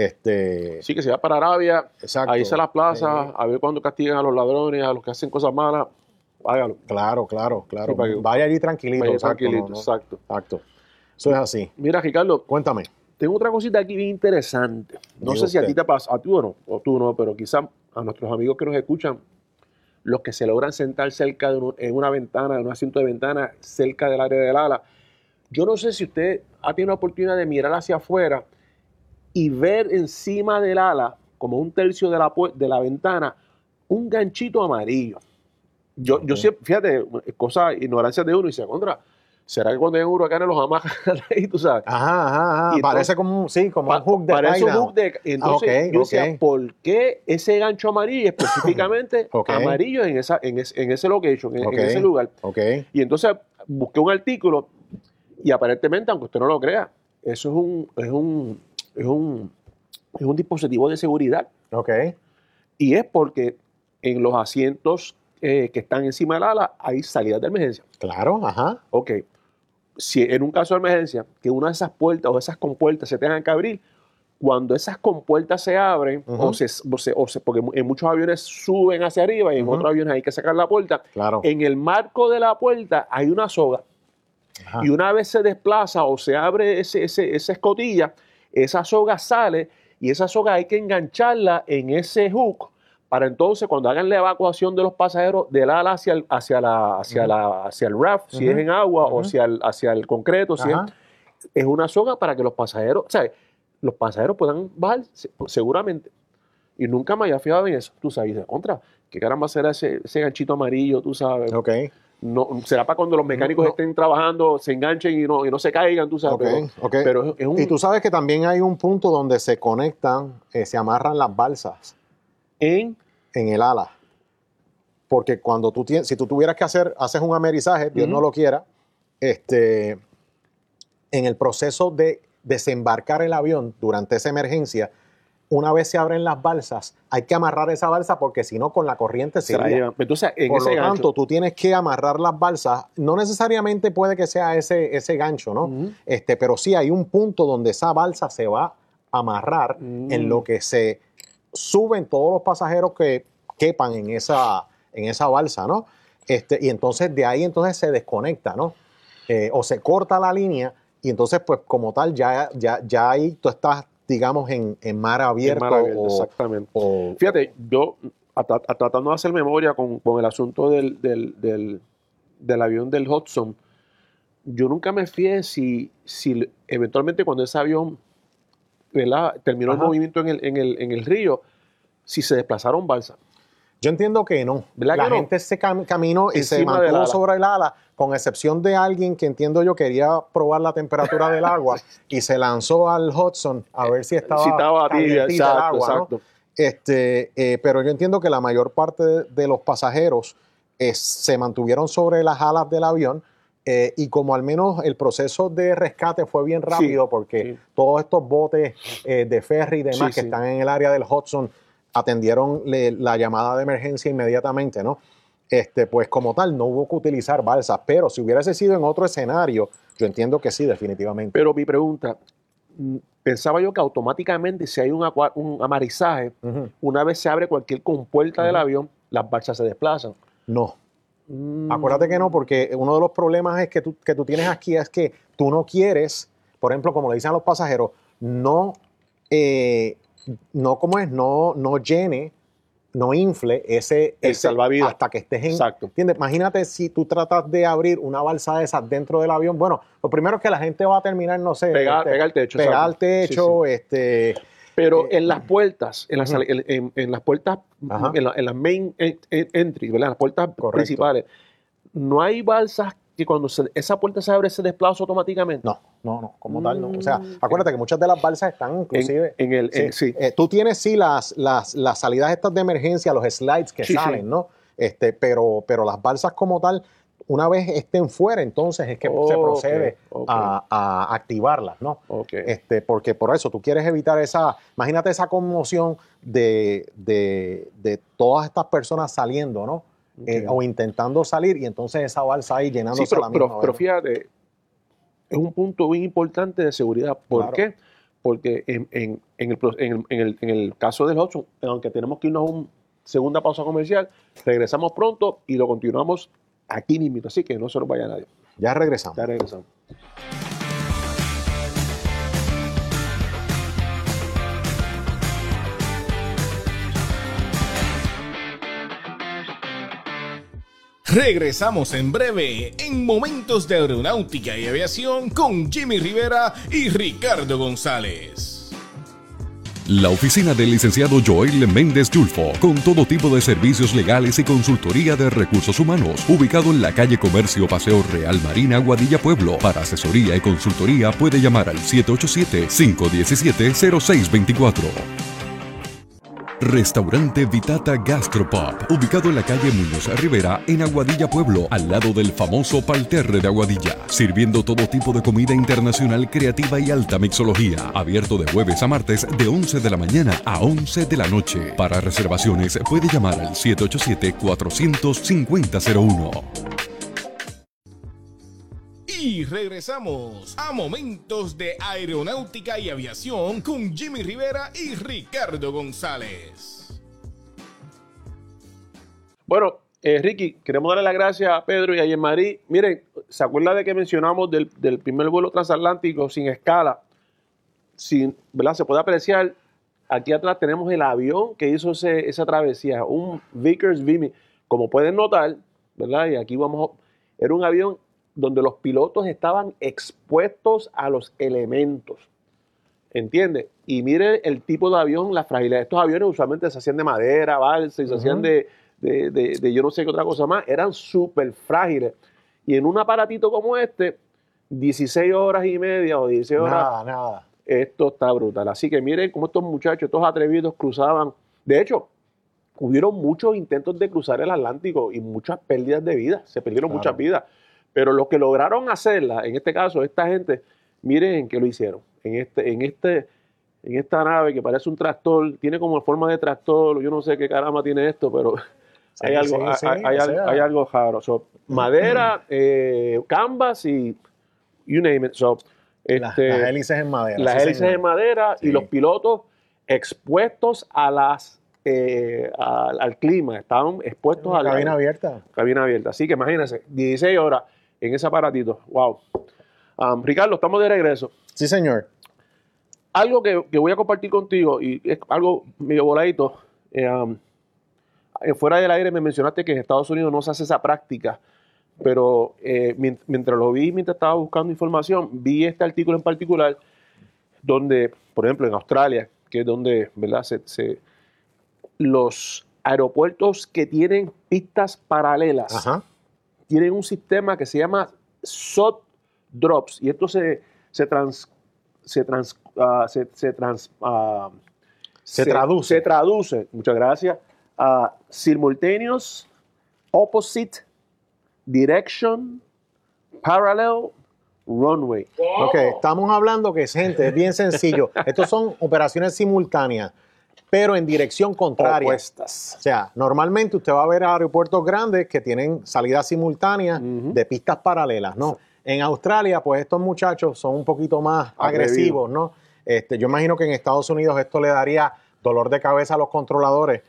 Este, Sí, que se va para Arabia, exacto. ahí se las plazas, Sí. a ver cuándo castigan a los ladrones, a los que hacen cosas malas. Hágalo. Claro, claro, claro. Sí, para que- Vaya allí tranquilito, Vaya exacto, tranquilito, no, no. exacto. Exacto. Eso es así. Mira, Ricardo, Cuéntame. tengo otra cosita aquí bien interesante. No Diga sé si a usted. ti te pasa, a ti o no, o tú no, pero quizás a nuestros amigos que nos escuchan, los que se logran sentar cerca de un- en una ventana, en un asiento de ventana, cerca del área del ala. Yo no sé si usted ha tenido la oportunidad de mirar hacia afuera y ver encima del ala, como un tercio de la, pu- de la ventana, un ganchito amarillo. Yo, yo Ok. siempre, fíjate, cosa, ignorancia de uno, y se contra. ¿Será que cuando hay un huracán los amajan ahí, tú sabes? Ajá, ajá, ajá. Y Parece entonces- como un, sí, como Pa- un hook de parece un tie-down. hook de, entonces Ah, ok, yo decía, ok. ¿por qué ese gancho amarillo específicamente Ok. amarillo en esa en ese, en ese location, en, en Ok. ese lugar? Ok. Y entonces busqué un artículo y aparentemente, aunque usted no lo crea, eso es un es un es un es un dispositivo de seguridad, Ok. y es porque en los asientos eh, que están encima del ala hay salidas de emergencia. Claro, ajá. Ok, si en un caso de emergencia, que una de esas puertas o esas compuertas se tengan que abrir, cuando esas compuertas se abren, Ujú. o, se, o, se, o se- porque en muchos aviones suben hacia arriba y en Ujú. otros aviones hay que sacar la puerta, Claro. en el marco de la puerta hay una soga, Ajá. y una vez se desplaza o se abre ese, ese- esa escotilla, esa soga sale, y esa soga hay que engancharla en ese hook para entonces cuando hagan la evacuación de los pasajeros del ala hacia el, hacia la, hacia Ujú. la, hacia el raft, si Ujú. es en agua, o Ujú. hacia el, hacia el concreto, si es, Ajá. es una soga para que los pasajeros, o sea, los pasajeros puedan bajar se- seguramente. Y nunca me había fijado en eso, tú sabes, de contra, ¿qué caramba será ese, ese ganchito amarillo, tú sabes? Ok. No, será para cuando los mecánicos No. estén trabajando, se enganchen y no, y no se caigan, tú sabes. Ok, pero, ok. pero es, es un... Y tú sabes que también hay un punto donde se conectan, eh, se amarran las balsas En... en el ala. Porque cuando tú tienes, si tú tuvieras que hacer, haces un amerizaje, Dios Ujú. no lo quiera, este, en el proceso de desembarcar el avión durante esa emergencia, una vez se abren las balsas, hay que amarrar esa balsa porque si no, con la corriente se se la iría. llevan. Entonces, en Por ese lo gancho... tanto, tú tienes que amarrar las balsas. No necesariamente puede que sea ese, ese gancho, ¿no? Ujú. este, pero sí hay un punto donde esa balsa se va a amarrar Mm. en lo que se suben todos los pasajeros que quepan en esa, en esa balsa, ¿no? Este, y entonces de ahí entonces se desconecta, ¿no? Eh, o se corta la línea y entonces pues como tal ya, ya, ya ahí tú estás, digamos, en, en mar abierto. En mar abierto, o, exactamente. o- Fíjate, yo a- a- tratando de hacer memoria con, con el asunto del, del, del, del avión del Hudson, yo nunca me fijé si, si eventualmente cuando ese avión, ¿verdad?, terminó Ajá. el movimiento en el, en, el, en el río, si se desplazaron balsas. Yo entiendo que no. ¿Verdad La que no? gente se cam- caminó y se Encima del mantuvo ala. sobre el ala, con excepción de alguien que entiendo yo quería probar la temperatura del agua y se lanzó al Hudson a ver si estaba, Si estaba tibia, calientita el exacto, agua, ¿no? exacto. Este, eh, pero yo entiendo que la mayor parte de, de los pasajeros eh, se mantuvieron sobre las alas del avión eh, y como al menos el proceso de rescate fue bien rápido porque sí. todos estos botes eh, de ferry y demás Sí, que sí. están en el área del Hudson atendieron le- la llamada de emergencia inmediatamente, ¿no? Este, pues como tal, no hubo que utilizar balsas, pero si hubiese sido en otro escenario, yo entiendo que sí, definitivamente. Pero mi pregunta, mm, pensaba yo que automáticamente si hay un, acua- un amarizaje, Ujú. una vez se abre cualquier compuerta del Ujú. avión, las balsas se desplazan. No, Mm. acuérdate que no, porque uno de los problemas es que tú, que tú tienes aquí es que tú no quieres, por ejemplo, como le dicen a los pasajeros, no, eh, no como es, no, no llene, no infle ese, El ese salvavidas. hasta que estés en... Exacto. ¿Entiendes? Imagínate si tú tratas de abrir una balsa de esas dentro del avión. Bueno, lo primero es que la gente va a terminar, no sé... Pegar- este, pegar el techo, Pegar exacto. el techo, Sí, este... Pero Eh, en las puertas, en las, ujú. en, en- en las puertas, Ajá. en, la- en las main en- en- entry, ¿verdad? Las puertas Correcto. principales, no hay balsas que cuando se- esa puerta se abre se desplaza automáticamente. No, no, no, como tal no. O sea, acuérdate que muchas de las balsas están inclusive... En, en el, en- sí. Eh, tú tienes sí las, las, las salidas estas de emergencia, los slides que Sí, salen, sí. ¿no? Este, pero, pero las balsas como tal, una vez estén fuera, entonces es que se Ok, procede ok. A, a activarlas, ¿no? Ok. Este, porque por eso tú quieres evitar esa, imagínate esa conmoción de, de, de todas estas personas saliendo, ¿no? Eh, Ok. o intentando salir y entonces esa balsa ahí llenándose Sí, pero, a la misma pero, vez, pero ¿no? fíjate, es un punto bien importante de seguridad. ¿Por Claro. qué? Porque en, en- en el, pro- en el- en el- en el caso del Hudson, aunque tenemos que irnos a una segunda pausa comercial, regresamos pronto y lo continuamos aquí mismo. Así que no se nos vaya nadie. Ya regresamos. Ya regresamos. Regresamos en breve en Momentos de Aeronáutica y Aviación con Jimmy Rivera y Ricardo González. La oficina del licenciado Joel Méndez Yulfo, con todo tipo de servicios legales y consultoría de recursos humanos, ubicado en la calle Comercio Paseo Real Marina, Aguadilla Pueblo. Para asesoría y consultoría puede llamar al siete ocho siete, cinco uno siete, cero seis dos cuatro. Restaurante Vitata Gastropub, ubicado en la calle Muñoz Rivera, en Aguadilla Pueblo, al lado del famoso Parterre de Aguadilla, sirviendo todo tipo de comida internacional creativa y alta mixología, abierto de jueves a martes de once de la mañana a once de la noche. Para reservaciones puede llamar al siete ocho siete, cuatro cero cero, cinco cero cero uno. Y regresamos a Momentos de Aeronáutica y Aviación con Jimmy Rivera y Ricardo González. Bueno, eh, Ricky, queremos darle las gracias a Pedro y a Yemari. Miren, ¿se acuerda de que mencionamos del, del primer vuelo transatlántico sin escala? Sin, ¿verdad? Se puede apreciar, aquí atrás tenemos el avión que hizo ese, esa travesía, un Vickers Vimy. Como pueden notar, ¿verdad? Y aquí vamos, a, era un avión donde los pilotos estaban expuestos a los elementos, ¿entiendes? y mire el tipo de avión, la fragilidad. Estos aviones usualmente se hacían de madera, balsa, y se uh-huh. hacían de, de, de, de yo no sé qué otra cosa más. Eran súper frágiles. Y en un aparatito como este, dieciséis horas y media o dieciséis horas. Nada, nada. Esto está brutal. Así que miren cómo estos muchachos, estos atrevidos cruzaban. De hecho, hubieron muchos intentos de cruzar el Atlántico y muchas pérdidas de vida. Se perdieron claro. muchas vidas. Pero los que lograron hacerla, en este caso, esta gente, miren en qué lo hicieron. En este, en este, en esta nave que parece un tractor, tiene como forma de tractor, yo no sé qué caramba tiene esto, pero sí, hay, algo, sí, sí, hay, hay, algo, hay algo raro. So, madera, eh, canvas y you name it. So, este, las, las hélices en madera. Las sí, hélices señor. en madera sí. y los pilotos expuestos a las eh, al, al clima, estaban expuestos a la cabina abierta. Cabina abierta. Así que imagínense, dieciséis horas en ese aparatito. Wow. Um, Ricardo, estamos de regreso. Sí, señor. Algo que, que voy a compartir contigo, y es algo medio voladito. Eh, um, fuera del aire me mencionaste que en Estados Unidos no se hace esa práctica, pero eh, mientras lo vi, mientras estaba buscando información, vi este artículo en particular, donde, por ejemplo, en Australia, que es donde, ¿verdad?, se, se, los aeropuertos que tienen pistas paralelas, Ajá. tienen un sistema que se llama S O T drops, y esto se, se, trans, se, trans, uh, se, se, trans, uh, se, se traduce. Se traduce, muchas gracias, a uh, simultaneous, opposite, direction, parallel, runway. Wow. Ok, estamos hablando que, gente, es bien sencillo. Estos son operaciones simultáneas, pero en dirección contraria. Opuestas. O sea, normalmente usted va a ver aeropuertos grandes que tienen salidas simultáneas uh-huh. de pistas paralelas, ¿no? En Australia, pues estos muchachos son un poquito más Atrevido. agresivos, ¿no? Este, yo imagino que en Estados Unidos esto le daría dolor de cabeza a los controladores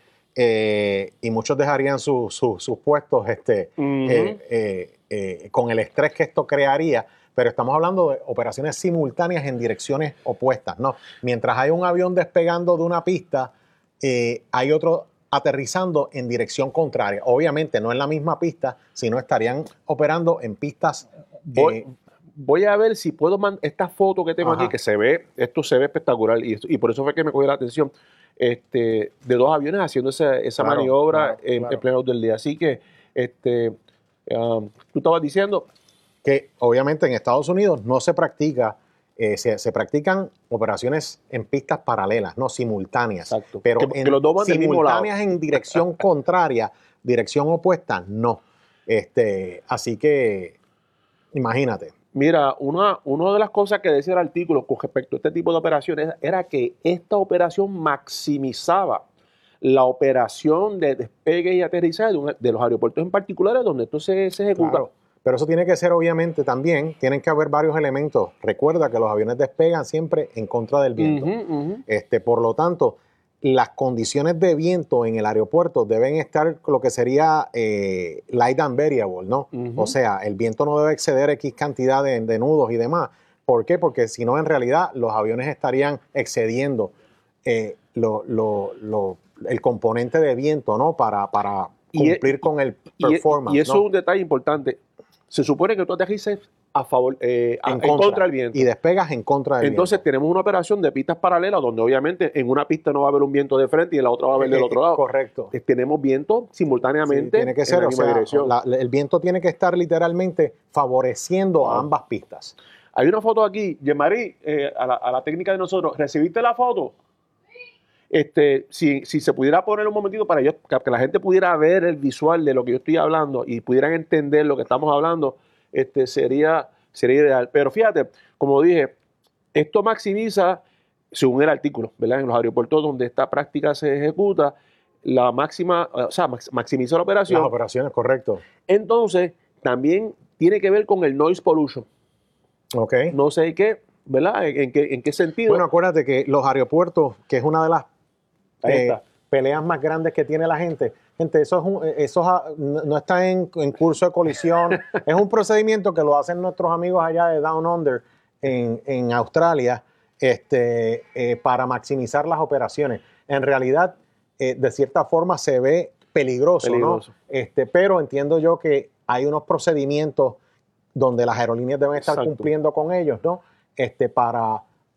eh, y muchos dejarían su, su, sus puestos este, uh-huh. eh, eh, eh, con el estrés que esto crearía. Pero estamos hablando de operaciones simultáneas en direcciones opuestas, ¿no? Mientras hay un avión despegando de una pista, eh, hay otro aterrizando en dirección contraria. Obviamente no en la misma pista, sino estarían operando en pistas. Voy, eh, voy a ver si puedo mandar esta foto que tengo Ajá. aquí, que se ve, esto se ve espectacular, y, y por eso fue que me cogió la atención, este, de dos aviones haciendo esa, esa claro, maniobra claro, en, claro. en pleno del día. Así que, este, um, tú estabas diciendo que obviamente en Estados Unidos no se practica, eh, se, se practican operaciones en pistas paralelas, no simultáneas. Exacto. Pero que, en que los dos simultáneas en dirección contraria, dirección opuesta, no. Este, así que, imagínate. Mira, una, una de las cosas que decía el artículo con respecto a este tipo de operaciones era que esta operación maximizaba la operación de despegue y aterrizaje de, un, de los aeropuertos en particulares donde esto se, se ejecuta. Claro. Pero eso tiene que ser, obviamente, también, tienen que haber varios elementos. Recuerda que los aviones despegan siempre en contra del viento. Uh-huh, uh-huh. Este, por lo tanto, las condiciones de viento en el aeropuerto deben estar lo que sería eh, light and variable, ¿no? Uh-huh. O sea, el viento no debe exceder X cantidad de, de nudos y demás. ¿Por qué? Porque si no, en realidad, los aviones estarían excediendo eh, lo, lo, lo, el componente de viento, ¿no? Para, para cumplir y, con el performance. Y, y eso ¿no? es un detalle importante. Se supone que tú aterrices a favor, eh, a, en, contra, en contra del viento. Y despegas en contra del Entonces, viento. tenemos una operación de pistas paralelas donde obviamente en una pista no va a haber un viento de frente y en la otra va a haber del otro lado. Correcto. Tenemos viento simultáneamente sí, tiene que ser, en la misma o sea, dirección. La, el viento tiene que estar literalmente favoreciendo ah. a ambas pistas. Hay una foto aquí. Yemari, eh, a, la, a la técnica de nosotros, ¿recibiste la foto? Este, si, si se pudiera poner un momentito para yo, que, que la gente pudiera ver el visual de lo que yo estoy hablando y pudieran entender lo que estamos hablando, este, sería, sería ideal. Pero fíjate, como dije, esto maximiza, según el artículo, ¿verdad? En los aeropuertos donde esta práctica se ejecuta, la máxima, o sea, maximiza la operación. Las operaciones, correcto. Entonces, también tiene que ver con el noise pollution. Ok. No sé qué, ¿verdad? ¿En, en, qué, en qué sentido? Bueno, acuérdate que los aeropuertos, que es una de las eh, peleas más grandes que tiene la gente, gente, eso, es un, eso es, no está en, en curso de colisión, es un procedimiento que lo hacen nuestros amigos allá de Down Under en, en Australia este, eh, para maximizar las operaciones. En realidad, eh, de cierta forma se ve peligroso, peligroso. ¿no? Este, pero entiendo yo que hay unos procedimientos donde las aerolíneas deben estar Exacto. cumpliendo con ellos, ¿no? Este, para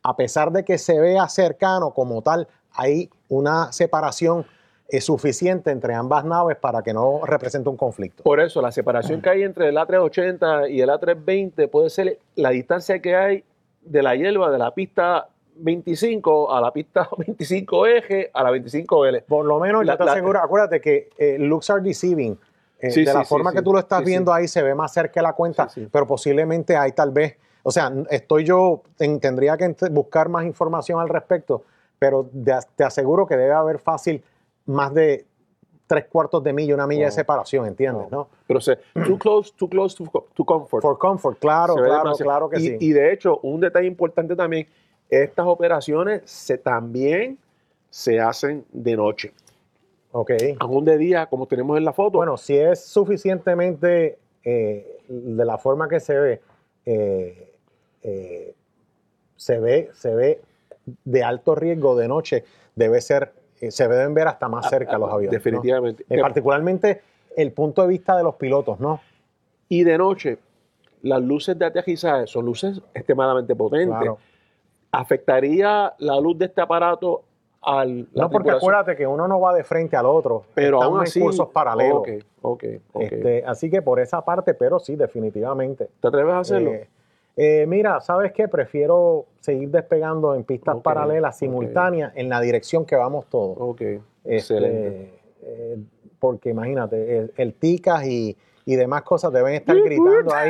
a pesar de que se vea cercano como tal, hay una separación eh, suficiente entre ambas naves para que no represente un conflicto. Por eso, la separación que hay entre el A trescientos ochenta y el A trescientos veinte puede ser la distancia que hay de la hierba de la pista veinticinco a la pista veinticinco eje a la veinticinco ele. Por lo menos, La- ya te la- aseguro, acuérdate que eh, looks are deceiving. Eh, Sí, de sí, la sí, forma sí. que tú lo estás Sí, viendo sí. ahí se ve más cerca de la cuenta, Sí, sí. pero posiblemente hay tal vez, o sea, n- estoy yo, ten- tendría que ent- buscar más información al respecto, pero de- te aseguro que debe haber fácil más de tres cuartos de milla, una milla de Wow. separación, ¿entiendes? ¿no? Pero se, too close, too close to, to comfort. For comfort, claro, Se ve claro, demasiado. claro que y, sí. y de hecho, un detalle importante también, estas operaciones se, también se hacen de noche. Ok. Aún de día, como tenemos en la foto. Bueno, si es suficientemente eh, de la forma que se ve, eh, eh, se ve, se ve de alto riesgo de noche, debe ser, eh, se deben ver hasta más cerca los aviones. ¿no? definitivamente. Eh, particularmente el punto de vista de los pilotos, ¿no? Y de noche, las luces de aterrizaje son luces extremadamente potentes. Claro. ¿Afectaría la luz de este aparato al la No, porque tripulación? acuérdate que uno no va de frente al otro, Pero están aún en así, cursos paralelos. ok, ok, ok. Este, así que por esa parte, pero sí, definitivamente. ¿Te atreves a hacerlo? Eh, eh, mira, ¿sabes qué? Prefiero seguir despegando en pistas Ok, paralelas, ok. simultáneas, en la dirección que vamos todos. ok, Este, excelente. eh, porque imagínate, el, el ticas y, y demás cosas deben estar gritando ahí.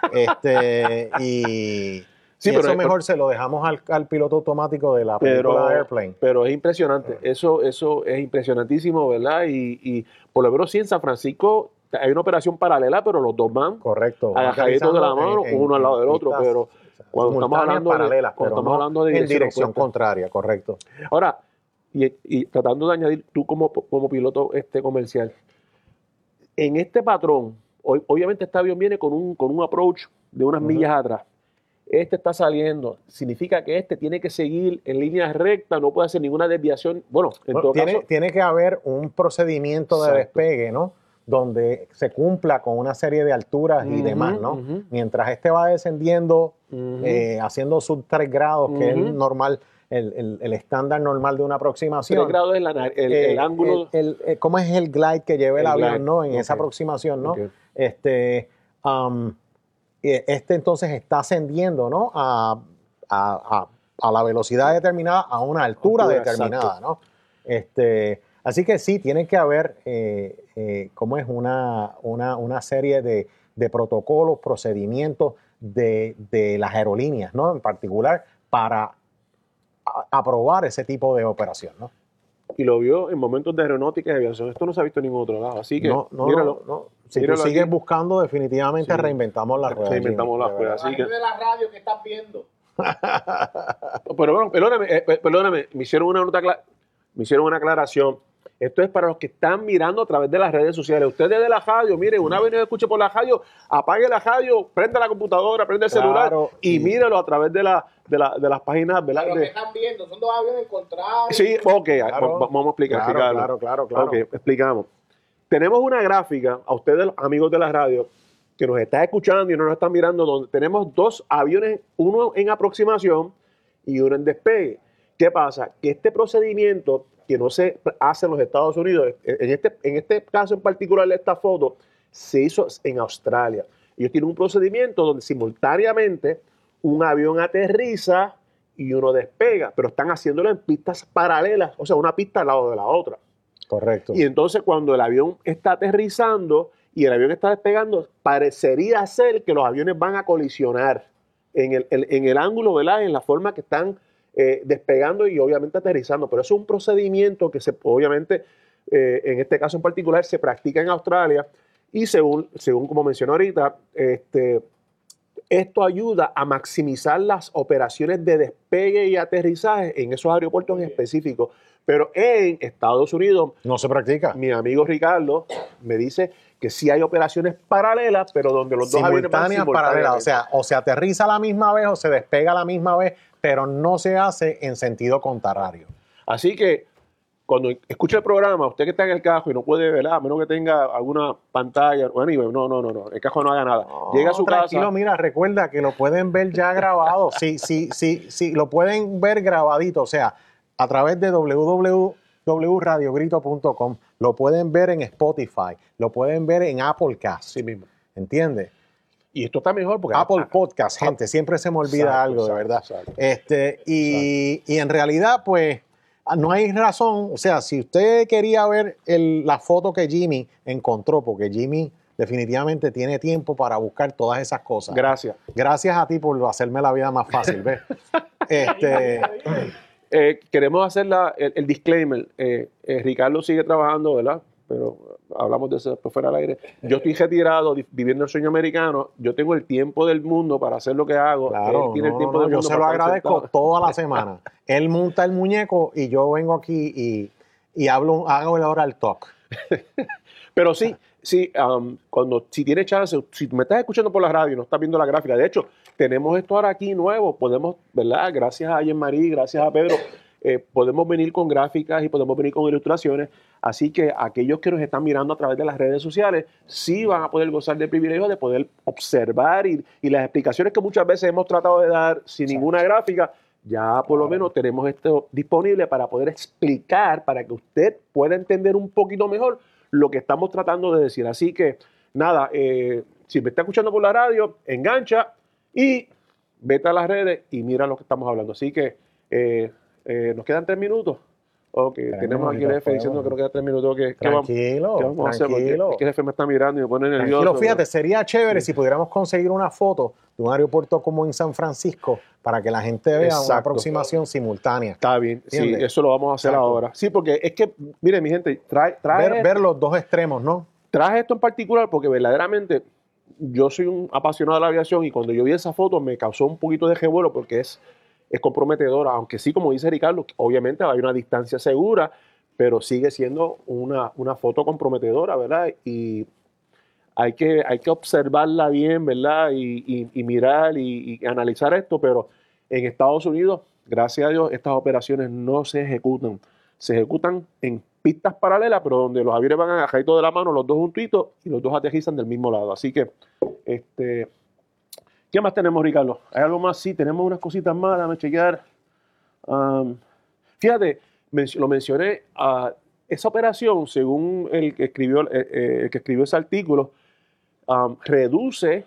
Este, y Sí, y pero eso es- mejor se lo dejamos al, al piloto automático de la película Pero, Airplane. pero es impresionante, eso, eso es impresionantísimo, ¿verdad? Y, y por lo menos sí en San Francisco hay una operación paralela, pero los dos van Correcto. agajaditos de la mano, En- en- uno al lado del en otro, pistas pero cuando estamos simultáneas, hablando de, paralelas, cuando pero estamos no hablando de en dirección dirección opuesta. contraria, correcto. Ahora, y, y tratando de añadir, tú como, como piloto este comercial, en este patrón, hoy- obviamente este avión viene con un, con un approach de unas Ujú. millas atrás. Este está saliendo, significa que este tiene que seguir en línea recta, no puede hacer ninguna desviación. Bueno, en Bueno, todo tiene, caso, tiene que haber un procedimiento de Exacto. despegue, ¿no? Donde se cumpla con una serie de alturas y Ujú, demás, ¿no? ujú. Mientras este va descendiendo, Ujú. eh, haciendo sus tres grados, que es Ujú. el normal, el, el- el estándar normal de una aproximación. tres grados es la nar- el, Eh, el ángulo. el- el- eh, ¿Cómo es el glide que lleva el, El avión, glide, ¿no? En esa ok. aproximación, ¿no? Ok. Este, um, eh, este entonces está ascendiendo, ¿no? A, a- a- a la velocidad determinada, a una altura, Altura, determinada, exacto. ¿no? Este, así que sí, tiene que haber, eh, eh, ¿cómo es? Una, una, una serie de, de protocolos, procedimientos de, de las aerolíneas, ¿no? En particular, para a- aprobar ese tipo de operación, ¿no? Y lo vio en momentos de aeronáutica y aviación. Esto no se ha visto en ningún otro lado. Así que, No, no, míralo. no, no. Si Míralo tú sigues aquí. buscando, definitivamente Sí. reinventamos la rueda. Reinventamos Jimmy, la de rueda, verdad. así que- de la radio que estás viendo. Pero bueno, perdóname, eh, per- perdóname, me hicieron una nota, cla- me hicieron una aclaración. Esto es para los que están mirando a través de las redes sociales. Usted desde la radio, mire, una vez no escuche por la radio, apague la radio, prenda la computadora, prenda el Claro, celular y y- mírelo a través de, la, de, la, de las páginas, ¿verdad? Pero De- que están viendo, son dos aviones encontrados. Sí, ok, Claro. va- vamos a explicar. Claro, explicarlo. claro, claro, claro. Ok, explicamos. Tenemos una gráfica, a ustedes, los amigos de la radio, que nos están escuchando y no nos están mirando, donde tenemos dos aviones, uno en aproximación y uno en despegue. ¿Qué pasa? Que este procedimiento que no se hace en los Estados Unidos, en este, en este caso en particular de esta foto, se hizo en Australia. Ellos tienen un procedimiento donde simultáneamente un avión aterriza y uno despega, pero están haciéndolo en pistas paralelas, o sea, una pista al lado de la otra. Correcto. Y entonces cuando el avión está aterrizando y el avión está despegando, parecería ser que los aviones van a colisionar en el, el- en el ángulo, ¿verdad? En la forma que están eh, despegando y obviamente aterrizando. Pero eso es un procedimiento que se, obviamente, eh, en este caso en particular, se practica en Australia y según, según como mencioné ahorita, este, esto ayuda a maximizar las operaciones de despegue y aterrizaje en esos aeropuertos en específico. Pero en Estados Unidos, No se practica. mi amigo Ricardo me dice que sí hay operaciones paralelas, pero donde los dos aviones van Simultáneas, paralelas. O simultáneamente. sea, o se aterriza a la misma vez o se despega a la misma vez, pero no se hace en sentido contrario. Así que cuando escucha el programa, usted que está en el carro y no puede ver, a menos que tenga alguna pantalla, bueno, no, no, no, no, el carro no haga nada. No, Llega a su tranquilo, casa. Mira, recuerda que lo pueden ver ya grabado. Sí, sí, sí, sí, lo pueden ver grabadito, o sea, a través de doble u doble u doble u punto radio grito punto com. Lo pueden ver en Spotify, lo pueden ver en Apple Cast. Sí mismo. ¿Entiendes? Y esto está mejor porque... Apple Podcast, gente, siempre se me olvida Exacto, algo, exacto, de verdad. exacto. Este, y, y en realidad, pues, no hay razón. O sea, si usted quería ver el- la foto que Jimmy encontró, porque Jimmy definitivamente tiene tiempo para buscar todas esas cosas. Gracias. Gracias a ti por hacerme la vida más fácil, ¿ves? este, Eh, queremos hacer la- el, el disclaimer. Eh, eh, Ricardo sigue trabajando, ¿verdad? Pero hablamos de eso después fuera del aire. Yo estoy retirado, di- viviendo el sueño americano. Yo tengo el tiempo del mundo para hacer lo que hago. claro, Él tiene no, el tiempo no, del yo mundo se lo para estar agradezco sentado. toda la semana. Él monta el muñeco y yo vengo aquí y, y hablo, hago el oral talk. Pero sí, sí, um, cuando, si tienes chance, si me estás escuchando por la radio y no estás viendo la gráfica, de hecho, tenemos esto ahora aquí nuevo, podemos, ¿verdad? Gracias a Jean-Marie, gracias a Pedro, eh, podemos venir con gráficas y podemos venir con ilustraciones, así que aquellos que nos están mirando a través de las redes sociales, sí van a poder gozar del privilegio de poder observar y, y las explicaciones que muchas veces hemos tratado de dar sin ninguna gráfica, ya por lo menos tenemos esto disponible para poder explicar, para que usted pueda entender un poquito mejor lo que estamos tratando de decir. Así que, nada, eh, si me está escuchando por la radio, engancha y vete a las redes y mira lo que estamos hablando. Así que, eh, eh, ¿nos quedan tres minutos? Ok, tenemos aquí el jefe diciendo que nos quedan tres minutos. ¿Qué, qué vamos, Tranquilo, qué vamos a hacer? Porque tranquilo. es que el jefe me está mirando y me pone nervioso. Tranquilo, fíjate, sería chévere si pudiéramos conseguir una foto de un aeropuerto como en San Francisco para que la gente vea una Exacto. aproximación simultánea. Está bien, sí, ¿Entiendes? eso lo vamos a hacer Exacto. ahora. Sí, porque es que, mire, mi gente, trae, trae, Ver, ver los dos extremos, ¿no? traje esto en particular porque verdaderamente yo soy un apasionado de la aviación y cuando yo vi esa foto me causó un poquito de revuelo porque es, es comprometedora, aunque sí, como dice Ricardo, obviamente hay una distancia segura, pero sigue siendo una, una foto comprometedora, ¿verdad? Y hay que, hay que observarla bien, ¿verdad? Y, y- y mirar y, y analizar esto, pero en Estados Unidos, gracias a Dios, estas operaciones no se ejecutan. Se ejecutan en pistas paralelas, pero donde los aviones van agarraditos de la mano, los dos juntitos, y los dos aterrizan del mismo lado. Así que, este, ¿qué más tenemos, Ricardo? ¿Hay algo más? Sí, tenemos unas cositas más, déjame chequear. Um, fíjate, men- lo mencioné, ah, esa operación, según el que escribió, eh, eh, el que escribió ese artículo, um, reduce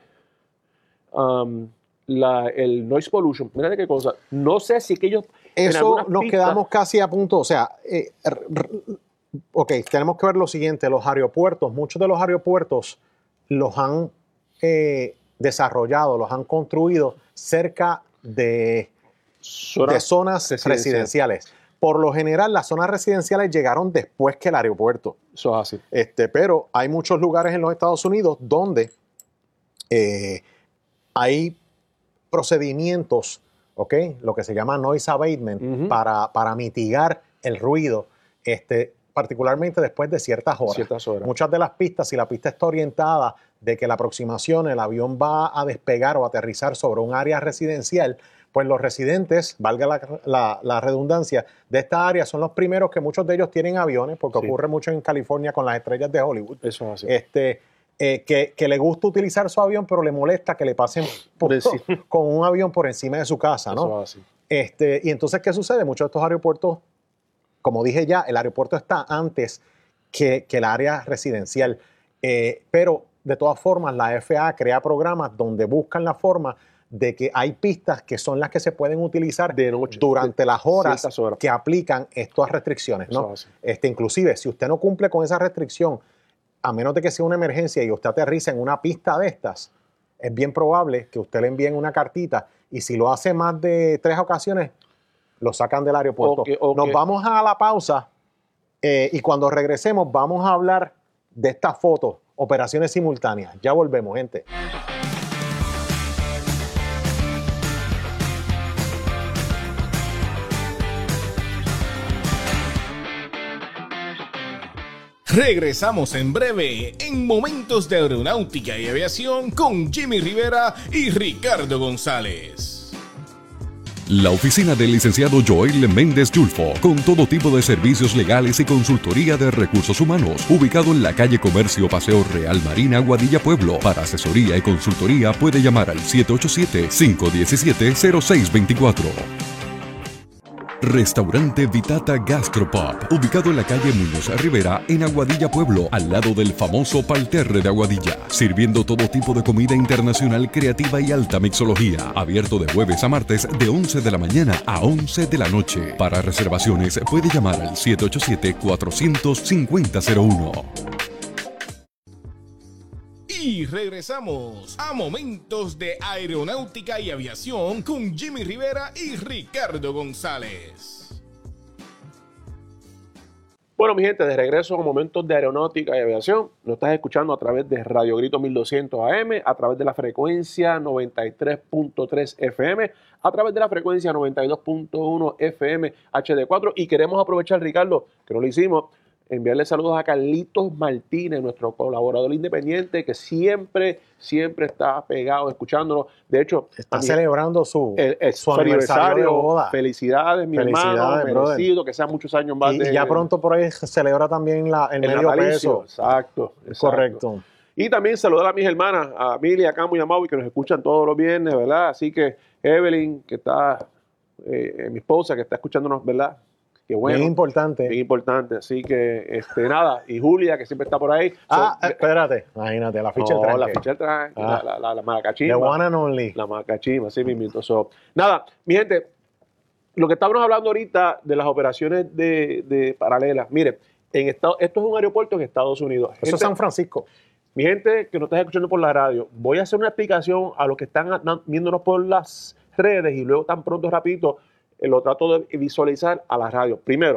um, la- el noise pollution. Mira qué cosa. No sé si que ellos... en Eso algunas nos pistas- quedamos casi a punto, o sea, eh, r- r- ok, tenemos que ver lo siguiente, los aeropuertos, muchos de los aeropuertos los han eh, desarrollado, los han construido cerca de, Zona- de zonas residencial. residenciales. Por lo general, las zonas residenciales llegaron después que el aeropuerto. Eso es así. Este, pero hay muchos lugares en los Estados Unidos donde eh, hay procedimientos, ¿ok? Lo que se llama noise abatement, Ujú. para, para mitigar el ruido, este, particularmente después de ciertas horas. Ciertas horas. Muchas de las pistas, si la pista está orientada de que la aproximación, el avión va a despegar o aterrizar sobre un área residencial, pues los residentes, valga la, la- la redundancia, de esta área son los primeros que muchos de ellos tienen aviones, porque Sí. ocurre mucho en California con las estrellas de Hollywood. Eso es así. Este, eh, que, que le gusta utilizar su avión, pero le molesta que le pasen por- Por encima. con un avión por encima de su casa, ¿no? Eso es así. Este, y entonces, ¿qué sucede? Muchos de estos aeropuertos, como dije ya, el aeropuerto está antes que, que el área residencial. Eh, pero, de todas formas, la F A A crea programas donde buscan la forma de que hay pistas que son las que se pueden utilizar De noche, durante de las horas, ciertas horas. que aplican estas restricciones, ¿no? Eso es así. Este, inclusive, si usted no cumple con esa restricción, a menos de que sea una emergencia y usted aterriza en una pista de estas, es bien probable que usted le envíen una cartita y si lo hace más de tres ocasiones, lo sacan del aeropuerto. Ok, ok. Nos vamos a la pausa eh, y cuando regresemos vamos a hablar de estas fotos, operaciones simultáneas. Ya volvemos, gente. Regresamos en breve en Momentos de Aeronáutica y Aviación con Jimmy Rivera y Ricardo González. La oficina del licenciado Joel Méndez Yulfo, con todo tipo de servicios legales y consultoría de recursos humanos, ubicado en la calle Comercio Paseo Real Marina, Aguadilla Pueblo. Para asesoría y consultoría puede llamar al siete ocho siete, cinco uno siete, cero seis dos cuatro. Restaurante Vitata Gastropub, ubicado en la calle Muñoz Rivera, en Aguadilla Pueblo, al lado del famoso Parterre de Aguadilla, sirviendo todo tipo de comida internacional creativa y alta mixología, abierto de jueves a martes de once de la mañana a once de la noche. Para reservaciones puede llamar al siete ocho siete, cuatro cero cinco cero cero uno. Y regresamos a Momentos de Aeronáutica y Aviación con Jimmy Rivera y Ricardo González. Bueno, mi gente, de regreso a Momentos de Aeronáutica y Aviación. Nos estás escuchando a través de Radio Grito mil doscientos A M, a través de la frecuencia noventa y tres punto tres F M, a través de la frecuencia noventa y dos punto uno F M H D cuatro. Y queremos aprovechar, Ricardo, que no lo hicimos, enviarle saludos a Carlitos Martínez, nuestro colaborador independiente, que siempre, siempre está pegado escuchándonos. De hecho, está celebrando su, el, el, su, su aniversario, aniversario de boda. Felicidades, mi Felicidades, hermano, merecido, que sean muchos años más. Y, de, y ya pronto por ahí se celebra también la, el, el medio natalicio. peso. Exacto, exacto. Correcto. Y también saludar a mis hermanas, a Mili, a Camo y a Maui, que nos escuchan todos los viernes, ¿verdad? Así que Evelyn, que está, eh, mi esposa, que está escuchándonos, ¿verdad? Qué bueno. Bien importante. Bien importante. Así que, este, nada. Y Julia, que siempre está por ahí. Ah, so, espérate. Imagínate, la ficha no, del tranque. la ficha del tranque. Ah. La, la, la, la maracachimba. The one and only. La maracachimba, sí, mismito. So, nada, mi gente, lo que estábamos hablando ahorita de las operaciones de, de paralelas. Mire, en estado, esto es un aeropuerto en Estados Unidos. Eso Gente, es San Francisco. Mi gente que nos está escuchando por la radio, voy a hacer una explicación a los que están viéndonos por las redes y luego tan pronto, rapidito, eh, lo trato de visualizar a la radio. Primero,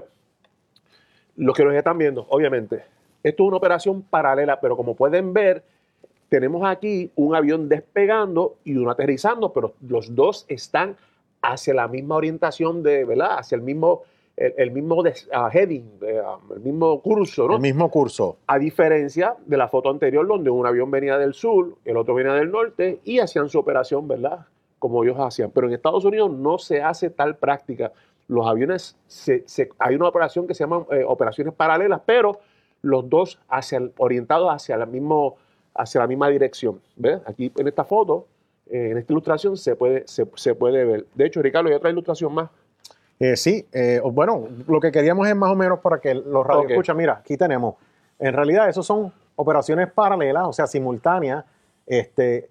los que nos están viendo, obviamente, esto es una operación paralela, pero como pueden ver, tenemos aquí un avión despegando y uno aterrizando, pero los dos están hacia la misma orientación, de, ¿verdad? Hacia el mismo, el, el mismo des, uh, heading, uh, el mismo curso, ¿no? El mismo curso. A diferencia de la foto anterior, donde un avión venía del sur, el otro venía del norte y hacían su operación, ¿verdad? Como ellos hacían. Pero en Estados Unidos no se hace tal práctica. Los aviones, se, se, hay una operación que se llama eh, operaciones paralelas, pero los dos hacia el, orientados hacia la, mismo, hacia la misma dirección. ¿Ves? Aquí en esta foto, eh, en esta ilustración, se puede, se, se puede ver. De hecho, Ricardo, hay otra ilustración más. Eh, sí, eh, bueno, lo que queríamos es más o menos para que los radio Okay. escuchan. Mira, aquí tenemos. En realidad, esos son operaciones paralelas, o sea, simultáneas. Este,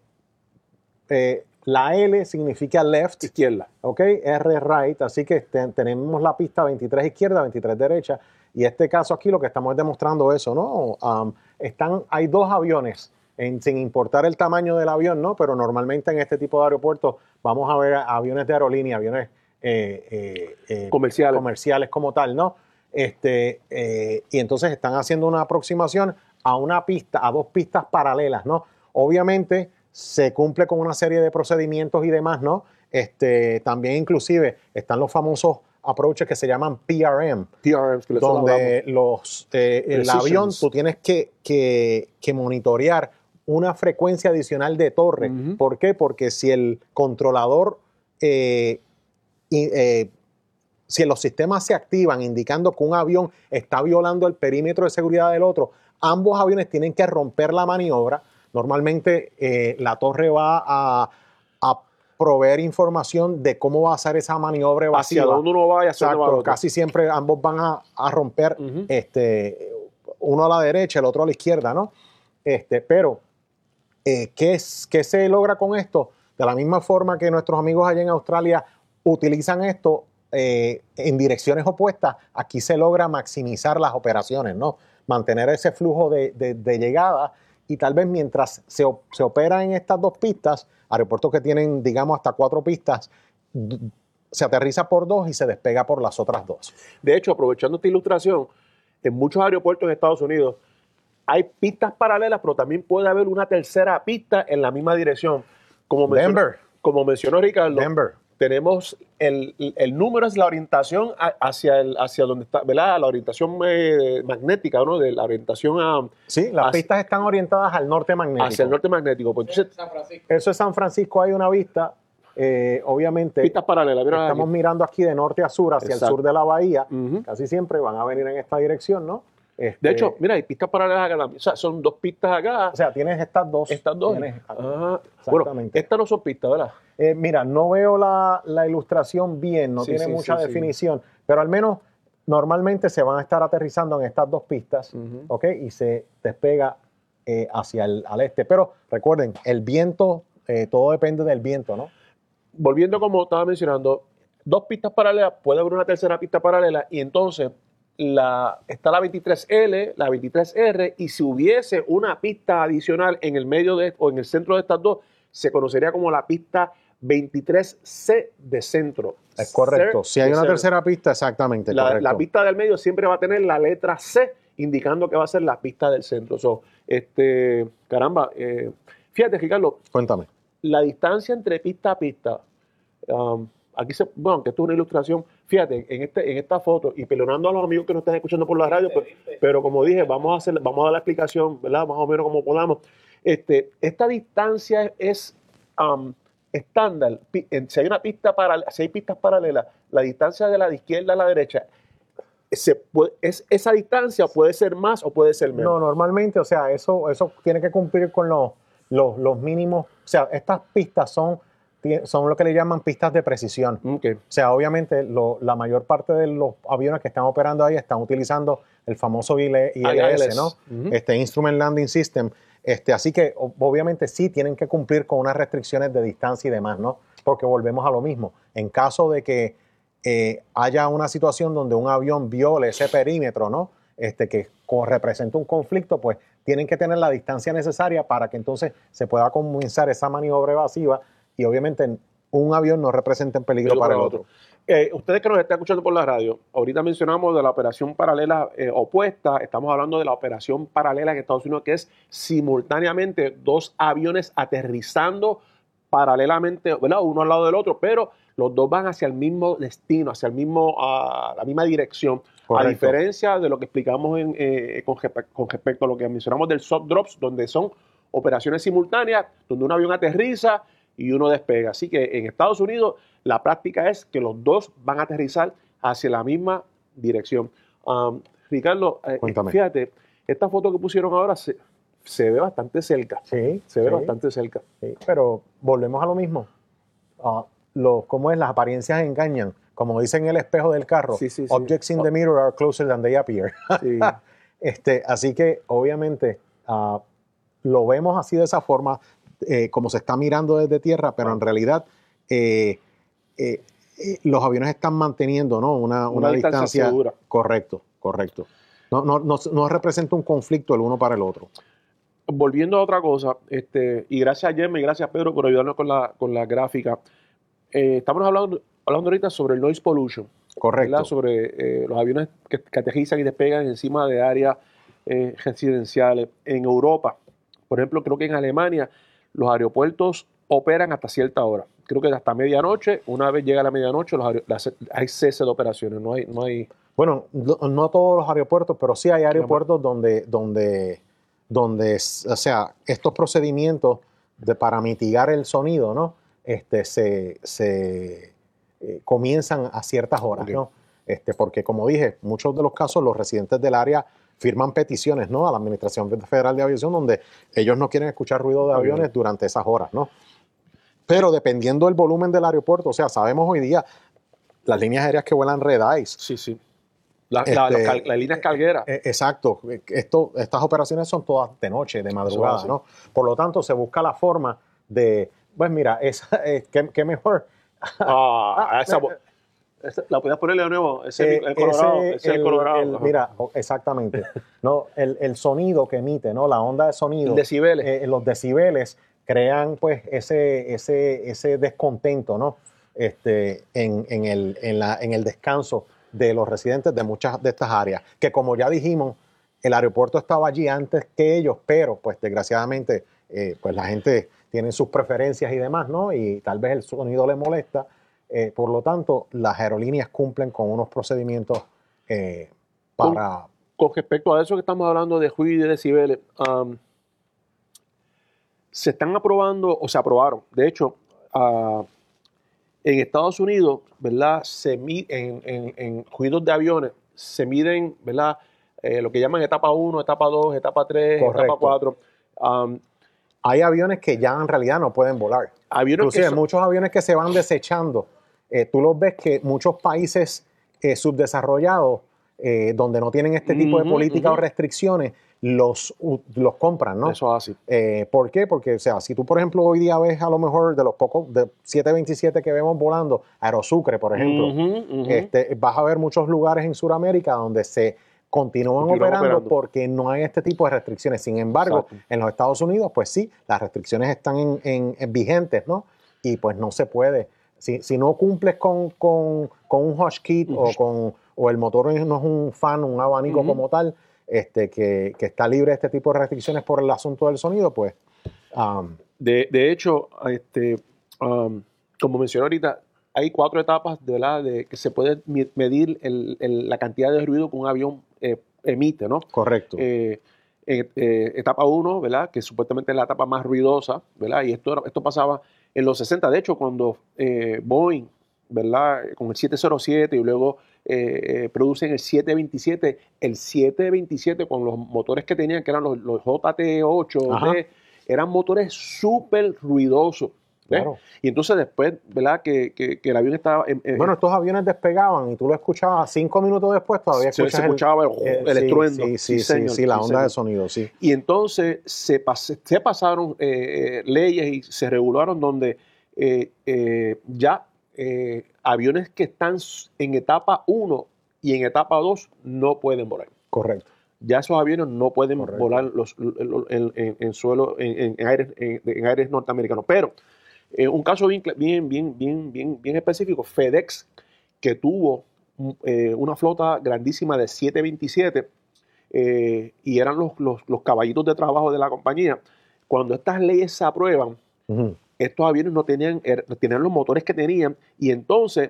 eh, La L significa left, Izquierda. ¿ok? R right, así que ten, tenemos la pista veintitrés izquierda, veintitrés derecha, y este caso aquí lo que estamos demostrando eso, ¿no? Um, están, hay dos aviones, en, sin importar el tamaño del avión, ¿no? Pero normalmente en este tipo de aeropuertos vamos a ver aviones de aerolínea, aviones eh, eh, eh, Comerciales. comerciales como tal, ¿no? Este, eh, y entonces están haciendo una aproximación a una pista, a dos pistas paralelas, ¿no? Obviamente se cumple con una serie de procedimientos y demás, ¿no? Este, también inclusive están los famosos approaches que se llaman P R M, P R Ms, que les donde los, eh, el Precisions. avión tú tienes que, que, que monitorear una frecuencia adicional de torre. Uh-huh. ¿Por qué? Porque si el controlador, eh, y, eh, si los sistemas se activan indicando que un avión está violando el perímetro de seguridad del otro, ambos aviones tienen que romper la maniobra. Normalmente eh, la torre va a, a proveer información de cómo va a ser esa maniobra evasiva. Hacia dónde uno va y hacia dónde va el Exacto, otro. casi siempre ambos van a, a romper, Uh-huh. este, uno a la derecha, el otro a la izquierda, ¿no? Este, pero, eh, ¿qué, es, ¿qué se logra con esto? De la misma forma que nuestros amigos allá en Australia utilizan esto eh, en direcciones opuestas, aquí se logra maximizar las operaciones, ¿no? Mantener ese flujo de, de, de llegada. Y tal vez mientras se, se opera en estas dos pistas, aeropuertos que tienen, digamos, hasta cuatro pistas, se aterriza por dos y se despega por las otras dos. De hecho, aprovechando esta ilustración, en muchos aeropuertos en Estados Unidos hay pistas paralelas, pero también puede haber una tercera pista en la misma dirección. Como mencionó, Denver. Como mencionó Ricardo, Denver. tenemos el, el número es la orientación hacia, el, hacia donde está, ¿verdad? La orientación eh, magnética, ¿no? De la orientación a, Sí, las hacia, pistas están orientadas al norte magnético. hacia el norte magnético. Pues entonces, San Francisco. Eso es San Francisco, hay una vista. eh, obviamente Pistas paralelas. ¿Vieron estamos aquí? mirando aquí de norte a sur, hacia Exacto. el sur de la bahía. Ujú. Casi siempre van a venir en esta dirección, ¿no? Este, De hecho, mira, hay pistas paralelas acá también. O sea, son dos pistas acá. o sea, tienes estas dos. Estas dos. tienes- Ah, bueno, Exactamente. estas no son pistas, ¿verdad? Eh, mira, no veo la, la ilustración bien, no Sí, tiene sí, mucha sí, sí. definición, pero al menos normalmente se van a estar aterrizando en estas dos pistas, Ujú. ¿ok? Y se despega eh, hacia el al este. Pero recuerden, el viento, eh, todo depende del viento, ¿no? Volviendo como estaba mencionando, dos pistas paralelas, puede haber una tercera pista paralela y entonces la, está la veintitrés L, la veintitrés R y si hubiese una pista adicional en el medio de o en el centro de estas dos, se conocería como la pista veintitrés C de centro. Es correcto. C Si hay de una centro. tercera pista, exactamente, La, correcto. la pista del medio siempre va a tener la letra C, indicando que va a ser la pista del centro. So, este, caramba, eh, fíjate, Ricardo, Cuéntame. la distancia entre pista a pista, um, aquí se, bueno, que esto es una ilustración, fíjate, en, este, en esta foto, y perdonando a los amigos que nos están escuchando por la radio, pero, pero como dije, vamos a, hacer, vamos a dar la explicación, ¿verdad? Más o menos como podamos. Este, esta distancia es um, estándar. Pi- en- Si hay una pista paralela, si hay pistas paralelas, la distancia de la de izquierda a la derecha, se puede- es, esa distancia puede ser más o puede ser menos. No, normalmente, o sea, eso, eso tiene que cumplir con los, los, los mínimos. O sea, estas pistas son, tie- son lo que le llaman pistas de precisión. Ok. O sea, obviamente lo- la mayor parte de los aviones que están operando ahí están utilizando el famoso I L S, ¿no? Ujú. Este Instrument Landing System. Este, así que o- obviamente sí tienen que cumplir con unas restricciones de distancia y demás, ¿no? Porque volvemos a lo mismo. En caso de que eh, haya una situación donde un avión viole ese perímetro, ¿no? Este, que co- representa un conflicto, pues tienen que tener la distancia necesaria para que entonces se pueda comenzar esa maniobra evasiva y obviamente un avión no representa en peligro Peligro para el para otro. otro. Eh, ustedes que nos están escuchando por la radio, ahorita mencionamos de la operación paralela eh, opuesta, estamos hablando de la operación paralela en Estados Unidos, que es simultáneamente dos aviones aterrizando paralelamente, ¿verdad? Uno al lado del otro, pero los dos van hacia el mismo destino, hacia el mismo, a la misma dirección. Correcto. A diferencia de lo que explicamos en, eh, con, respe- con respecto a lo que mencionamos del soft drops, donde son operaciones simultáneas, donde un avión aterriza y uno despega. Así que en Estados Unidos la práctica es que los dos van a aterrizar hacia la misma dirección. Um, Ricardo, eh, Cuéntame. fíjate, esta foto que pusieron ahora se, se ve bastante cerca. Sí, Se ve sí, bastante cerca. sí. Pero volvemos a lo mismo. Ah, lo, ¿Cómo es? Las apariencias engañan. Como dice en el espejo del carro, Sí, sí, sí. objects in the mirror are closer than they appear. Sí. Este, así que obviamente ah, lo vemos así de esa forma, eh, como se está mirando desde tierra, pero en realidad eh, eh, eh, los aviones están manteniendo, ¿no? una, Una una distancia distancia. segura. Correcto, correcto. No, no, no, no representa un conflicto el uno para el otro. Volviendo a otra cosa, este, y gracias a Gemma y gracias a Pedro por ayudarnos con la, con la gráfica. Eh, estamos hablando, hablando ahorita sobre el noise pollution. Correcto. ¿Verdad? Sobre eh, los aviones que, que aterrizan y despegan encima de áreas eh, residenciales. En Europa, por ejemplo, creo que en Alemania, los aeropuertos operan hasta cierta hora. Creo que hasta medianoche, una vez llega la medianoche, los aer- las- hay cese de operaciones. No hay, no hay Bueno, no, no todos los aeropuertos, pero sí hay aeropuertos donde, donde, donde, s- o sea, estos procedimientos de, para mitigar el sonido, ¿no? Este, se, se eh, comienzan a ciertas horas, Ok. ¿no? Este, porque como dije, muchos de los casos los residentes del área firman peticiones, ¿no? A la Administración Federal de Aviación donde ellos no quieren escuchar ruido de Aviones. aviones durante esas horas, ¿no? Pero dependiendo del volumen del aeropuerto, o sea, sabemos hoy día las líneas aéreas que vuelan red eyes, Sí, sí. La, Este, la- los cal- las líneas calgueras. eh, exacto. Esto, estas operaciones son todas de noche, de madrugada, así. ¿no? Por lo tanto, se busca la forma de, pues mira, esa, eh, ¿qué, qué mejor? Ah, Ah, esa, eh, esa- la podías ponerle de nuevo. Ese Eh, es el Colorado. ese, ese es el el- Colorado. el- Ajá. mira, o- exactamente. No, el, el sonido que emite, ¿no? La onda de sonido. Decibeles. eh, los decibeles crean, pues, ese, ese, ese descontento, ¿no? Este, en, en, el, en, la, en el descanso de los residentes de muchas de estas áreas. Que como ya dijimos, el aeropuerto estaba allí antes que ellos, pero, pues, desgraciadamente, eh, pues la gente tiene sus preferencias y demás, ¿no? Y tal vez el sonido le molesta. Eh, por lo tanto, las aerolíneas cumplen con unos procedimientos eh, para... Con respecto a eso que estamos hablando de ruido y de decibeles, um, se están aprobando, o se aprobaron, de hecho, ah, en Estados Unidos, ¿verdad? Se mide, en, en, en ruidos de aviones se miden, ¿verdad? Eh, lo que llaman etapa uno, etapa dos, etapa tres, Correcto. etapa cuatro. Um, Hay aviones que ya en realidad no pueden volar. Aviones Inclusive que son- muchos aviones que se van desechando. Eh, tú los ves que muchos países eh, subdesarrollados, eh, donde no tienen este tipo de Ujú, políticas ujú. o restricciones, los, u- los compran, ¿no? Eso es así. Eh, ¿Por qué? Porque, o sea, si tú, por ejemplo, hoy día ves a lo mejor de los pocos, de siete veintisiete que vemos volando, Aerosucre, por ejemplo, Ujú, ujú. este, vas a ver muchos lugares en Sudamérica donde se continúan Continúan operando, operando. porque no hay este tipo de restricciones. Sin embargo, Exacto. en los Estados Unidos, pues sí, las restricciones están en, en- en vigentes, ¿no? Y pues no se puede. Si, si no cumples con, con, con un hush kit o, con, o el motor no es un fan, un abanico Ujú. como tal, este, que, que está libre de este tipo de restricciones por el asunto del sonido, pues... um, De, de hecho, este, um, como mencioné ahorita, hay cuatro etapas de, ¿verdad? de que se puede mi- medir el- el- la cantidad de ruido que un avión eh, emite, ¿no? correcto. Eh, eh, eh, etapa uno, ¿verdad? Que supuestamente es la etapa más ruidosa, ¿verdad? Y esto, era- esto pasaba en los sesenta. De hecho, cuando eh, Boeing, ¿verdad? Con el siete cero siete y luego eh, eh, producen el siete veintisiete, el siete veintisiete con los motores que tenían, que eran los, los J T ocho, Ajá. D, eran motores súper ruidosos. ¿ves? Claro. Y entonces después, ¿verdad? Que, que- que el avión estaba... en- en- Bueno, estos aviones despegaban y tú lo escuchabas cinco minutos después, todavía se, escuchas se escuchaba el, eh, el sí, estruendo. Sí, sí, sí, señor, sí, la sí, onda señor. de sonido, sí. Y entonces se, pas- se pasaron eh, eh, leyes y se regularon donde eh, eh, ya eh, aviones que están en etapa uno y en etapa dos no pueden volar. Correcto. Ya esos aviones no pueden Correcto. volar los, en, en- en suelo, en, en aires, en, en aires norteamericanos. Pero eh, un caso bien, cla- bien, bien, bien, bien, bien específico, FedEx, que tuvo eh, una flota grandísima de siete veintisiete, eh, y eran los, los, los caballitos de trabajo de la compañía. Cuando estas leyes se aprueban, Ujú. estos aviones no tenían, er, tenían los motores que tenían, y entonces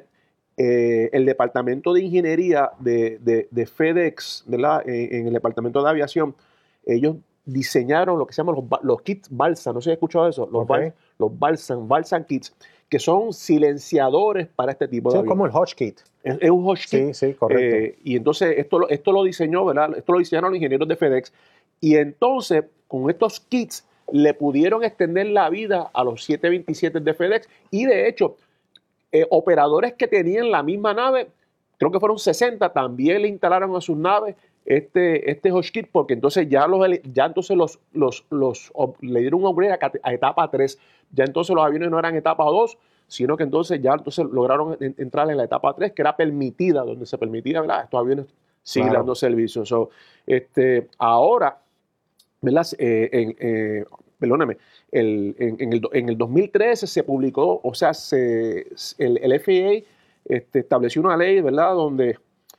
eh, el departamento de ingeniería de, de, de FedEx, ¿verdad? En, en el departamento de aviación, ellos diseñaron lo que se llaman los, ba- los kits balsa. No sé si has escuchado eso, los, Ok. bal- los balsam, balsam kits, que son silenciadores para este tipo Sí, de es como aviones. el Hodge Kit. Es, es un hush kit. Sí, sí, correcto. Eh, y entonces esto, lo- esto lo diseñó, ¿verdad? Esto lo diseñaron los ingenieros de FedEx. Y entonces, con estos kits, le pudieron extender la vida a los siete veintisiete de FedEx. Y de hecho, eh, operadores que tenían la misma nave, creo que fueron sesenta, también le instalaron a sus naves este, este hush kit, porque entonces ya los ele- ya entonces los, los, los op- le dieron un upgrade a, cate- a etapa tres. Ya entonces los aviones no eran etapa dos, sino que entonces ya entonces lograron en- entrar en la etapa tres, que era permitida, donde se permitía, ¿verdad? Estos aviones siguen Claro. dando servicio. So, este, ahora, ¿verdad? Eh, en, eh, perdóname, el- en, en el, do- en el dos mil trece se publicó, o sea, se, el, el F A A este, estableció una ley, ¿verdad? Donde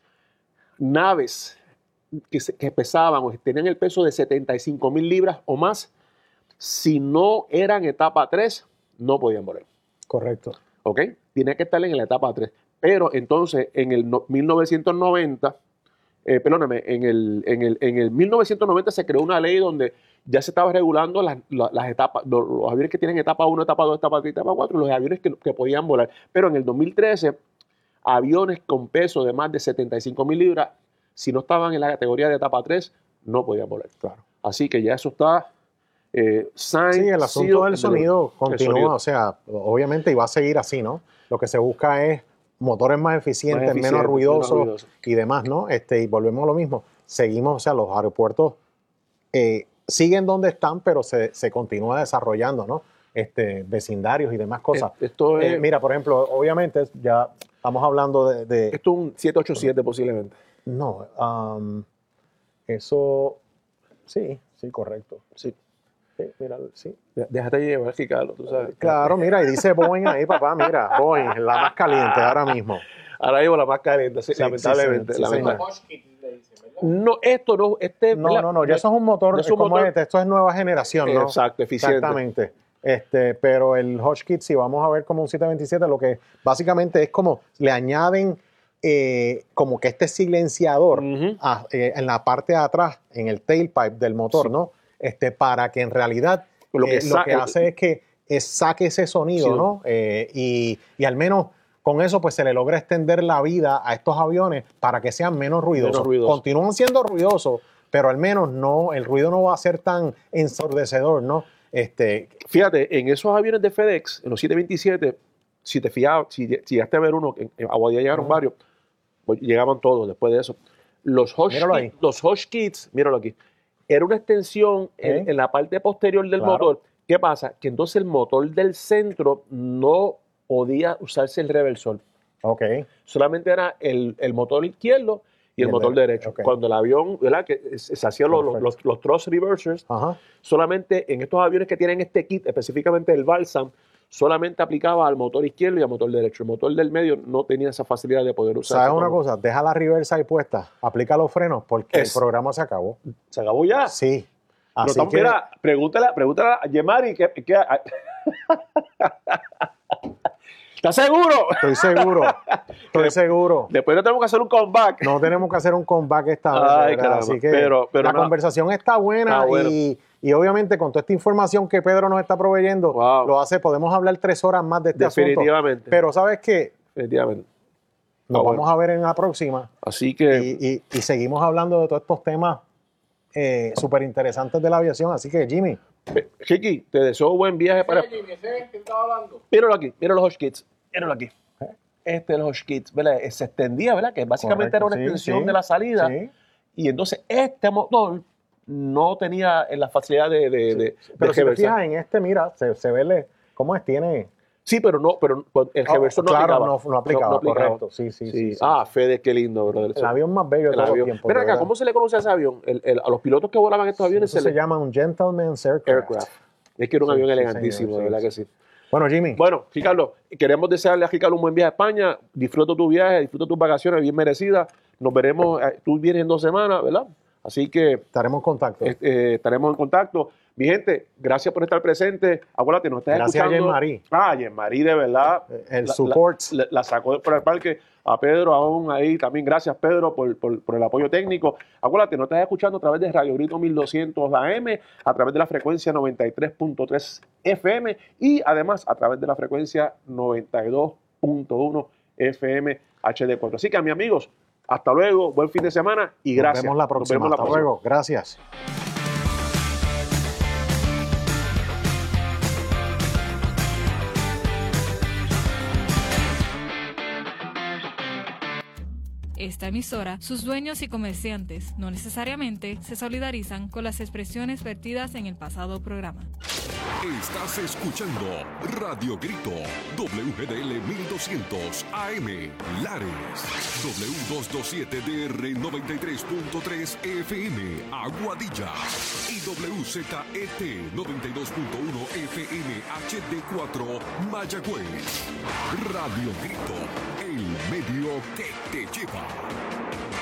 naves que, se- que pesaban o tenían el peso de setenta y cinco mil libras o más, si no eran etapa tres, no podían volar. Correcto. ¿Ok? Tiene que estar en la etapa tres. Pero entonces, en el no- mil novecientos noventa, eh, perdóname, en el, en, el, en el mil novecientos noventa se creó una ley donde ya se estaba regulando las, la- las etapas, los, los aviones que tienen etapa uno, etapa dos, etapa tres, etapa cuatro, los aviones que, que podían volar. Pero en el dos mil trece, aviones con peso de más de setenta y cinco mil libras, si no estaban en la categoría de etapa tres, no podían volar. Claro. Así que ya eso está... Eh, signed, Sí, el sealed, asunto del and sonido delivered. El continúa, sonido. o sea, obviamente, y va a seguir así, ¿no? Lo que se busca es motores más eficientes, Más eficientes, menos ruidosos menos ruidosos. y demás, ¿no? Este, y volvemos a lo mismo. Seguimos, o sea, los aeropuertos eh, siguen donde están, pero se, se continúa desarrollando, ¿no? Este, vecindarios y demás cosas. Eh, Esto es, Eh, mira, por ejemplo, obviamente ya estamos hablando de... de- esto es un siete ocho siete posiblemente. no, um, eso... Sí, sí, correcto. Sí. Sí, mira, sí. De- Déjate llevar, Ricardo, tú sabes. Claro, mira, y dice Boeing ahí, papá, mira, Boeing, la más caliente ahora mismo. Ahora llevo la más caliente, sí, Sí, lamentablemente. sí, sí, lamentable- Hush kit le dicen, ¿verdad? No, esto no, este... No, ¿verdad? no, no, ya eso es un motor, Ya es es un como motor- este, esto es nueva generación, ¿no? Exacto, eficiente. Exactamente. Este, pero el Hodge Kit, si vamos a ver como un siete veintisiete, lo que básicamente es como le añaden eh, como que este silenciador Ujú. a- eh, en la parte de atrás, en el tailpipe del motor, Sí. ¿no? Este, para que en realidad Lo lo que que, lo sa- que hace es que, es, saque ese sonido, Sí. ¿no? Eh, y, y al menos con eso pues se le logra extender la vida a estos aviones para que sean menos ruidosos. Menos ruidosos. Continúan siendo ruidosos, pero al menos no, el ruido no va a ser tan ensordecedor, ¿no? Este, Fíjate, en esos aviones de FedEx, en los siete veintisiete, si te fijabas, si, si llegaste a ver uno, en, en Aguadilla llegaron Ujú. varios, pues llegaban todos después de eso. Los Hush, Míralo ahí. Kits, los Hush Kits, míralo aquí, era una extensión en, Ok. en la parte posterior del Claro. motor. ¿Qué pasa? Que entonces el motor del centro no podía usarse el reversor. ok. Solamente era el, el motor izquierdo y el, Y el motor de- derecho. ok. Cuando el avión, ¿verdad? Que se se hacían los, los, Perfecto. los, los thrust reversers, Ajá. solamente en estos aviones que tienen este kit, específicamente el Balsam, solamente aplicaba al motor izquierdo y al motor derecho. El motor del medio no tenía esa facilidad de poder usar. ¿Sabes una cosa? Deja la reversa ahí puesta, aplica los frenos porque Es- el programa se acabó. Se acabó ya. Sí. Pero Así estamos- que mira, pregúntale, pregúntale a Yemari que, que- ¿Estás seguro? estoy seguro, estoy seguro. Después no tenemos que hacer un comeback. No tenemos que hacer un comeback esta vez, Ay, ¿verdad? caramba. Así que Pero- pero la nada. conversación está buena, Está bueno. y, y obviamente con toda esta información que Pedro nos está proveyendo, Wow. lo hace, podemos hablar tres horas más de este asunto. Definitivamente. Pero ¿sabes qué? Definitivamente. Nos Ah, bueno. vamos a ver en la próxima Así que y, y- y seguimos hablando de todos estos temas eh, súper interesantes de la aviación. Así que, Jimmy, eh, Ricky, te deseo buen viaje para. Ese Jimmy, ese es el que estaba hablando. Míralo aquí, míralo los Hush Kits. Míralo aquí. Este es el Hush Kits, ¿verdad? Se extendía, ¿verdad? Que básicamente correcto, era una sí, extensión sí, de la salida. sí. Y entonces este motor no tenía la facilidad de, de, de- Pero de si te reversar. fijas en este, mira, se, se ve, le- ¿cómo es? Tiene... Sí, pero no, pero el Oh, reversor no claro, aplicaba. no- no aplicaba, correcto. Sí, sí, sí, sí, Ah, Fede, qué lindo, brother. El avión más bello de El todos los avión. tiempos. Ven de acá, verdad. ¿cómo se le conoce a ese avión? El- el- a los pilotos que volaban estos aviones Eso se, se le llama un gentleman's aircraft. aircraft. Es que era un Sí, avión sí, elegantísimo, señor, de sí, verdad sí. que sí. Bueno, Jimmy, Bueno, Ricardo, queremos desearle a Ricardo un buen viaje a España. Disfruta tu viaje, disfruta tus vacaciones bien merecidas. Nos veremos, eh, tú vienes en dos semanas, ¿verdad? Así que estaremos en contacto. eh, eh, estaremos en contacto. Mi gente, gracias por estar presente. Acuérdate, nos estás Gracias a escuchando. Jean-Marie. Ah, Jean-Marie, de verdad. El La- support. La, la- la sacó por el parque. A Pedro aún ahí también. Gracias, Pedro, por, por- por el apoyo técnico. Acuérdate, nos estás escuchando a través de Radio Grito mil doscientos A M, a través de la frecuencia noventa y tres punto tres F M y además a través de la frecuencia noventa y dos punto uno F M H D cuatro. Así que, a mis amigos, hasta luego. Buen fin de semana y gracias. Nos vemos la próxima. Nos vemos la Hasta próxima. luego. Gracias. Esta emisora, sus dueños y comerciantes no necesariamente se solidarizan con las expresiones vertidas en el pasado programa. Estás escuchando Radio Grito, W G D L mil doscientos A M, Lares, W doscientos veintisiete D R noventa y tres punto tres F M, Aguadilla, y W Z E T noventa y dos punto uno F M H D cuatro, Mayagüez. Radio Grito, el medio que te lleva.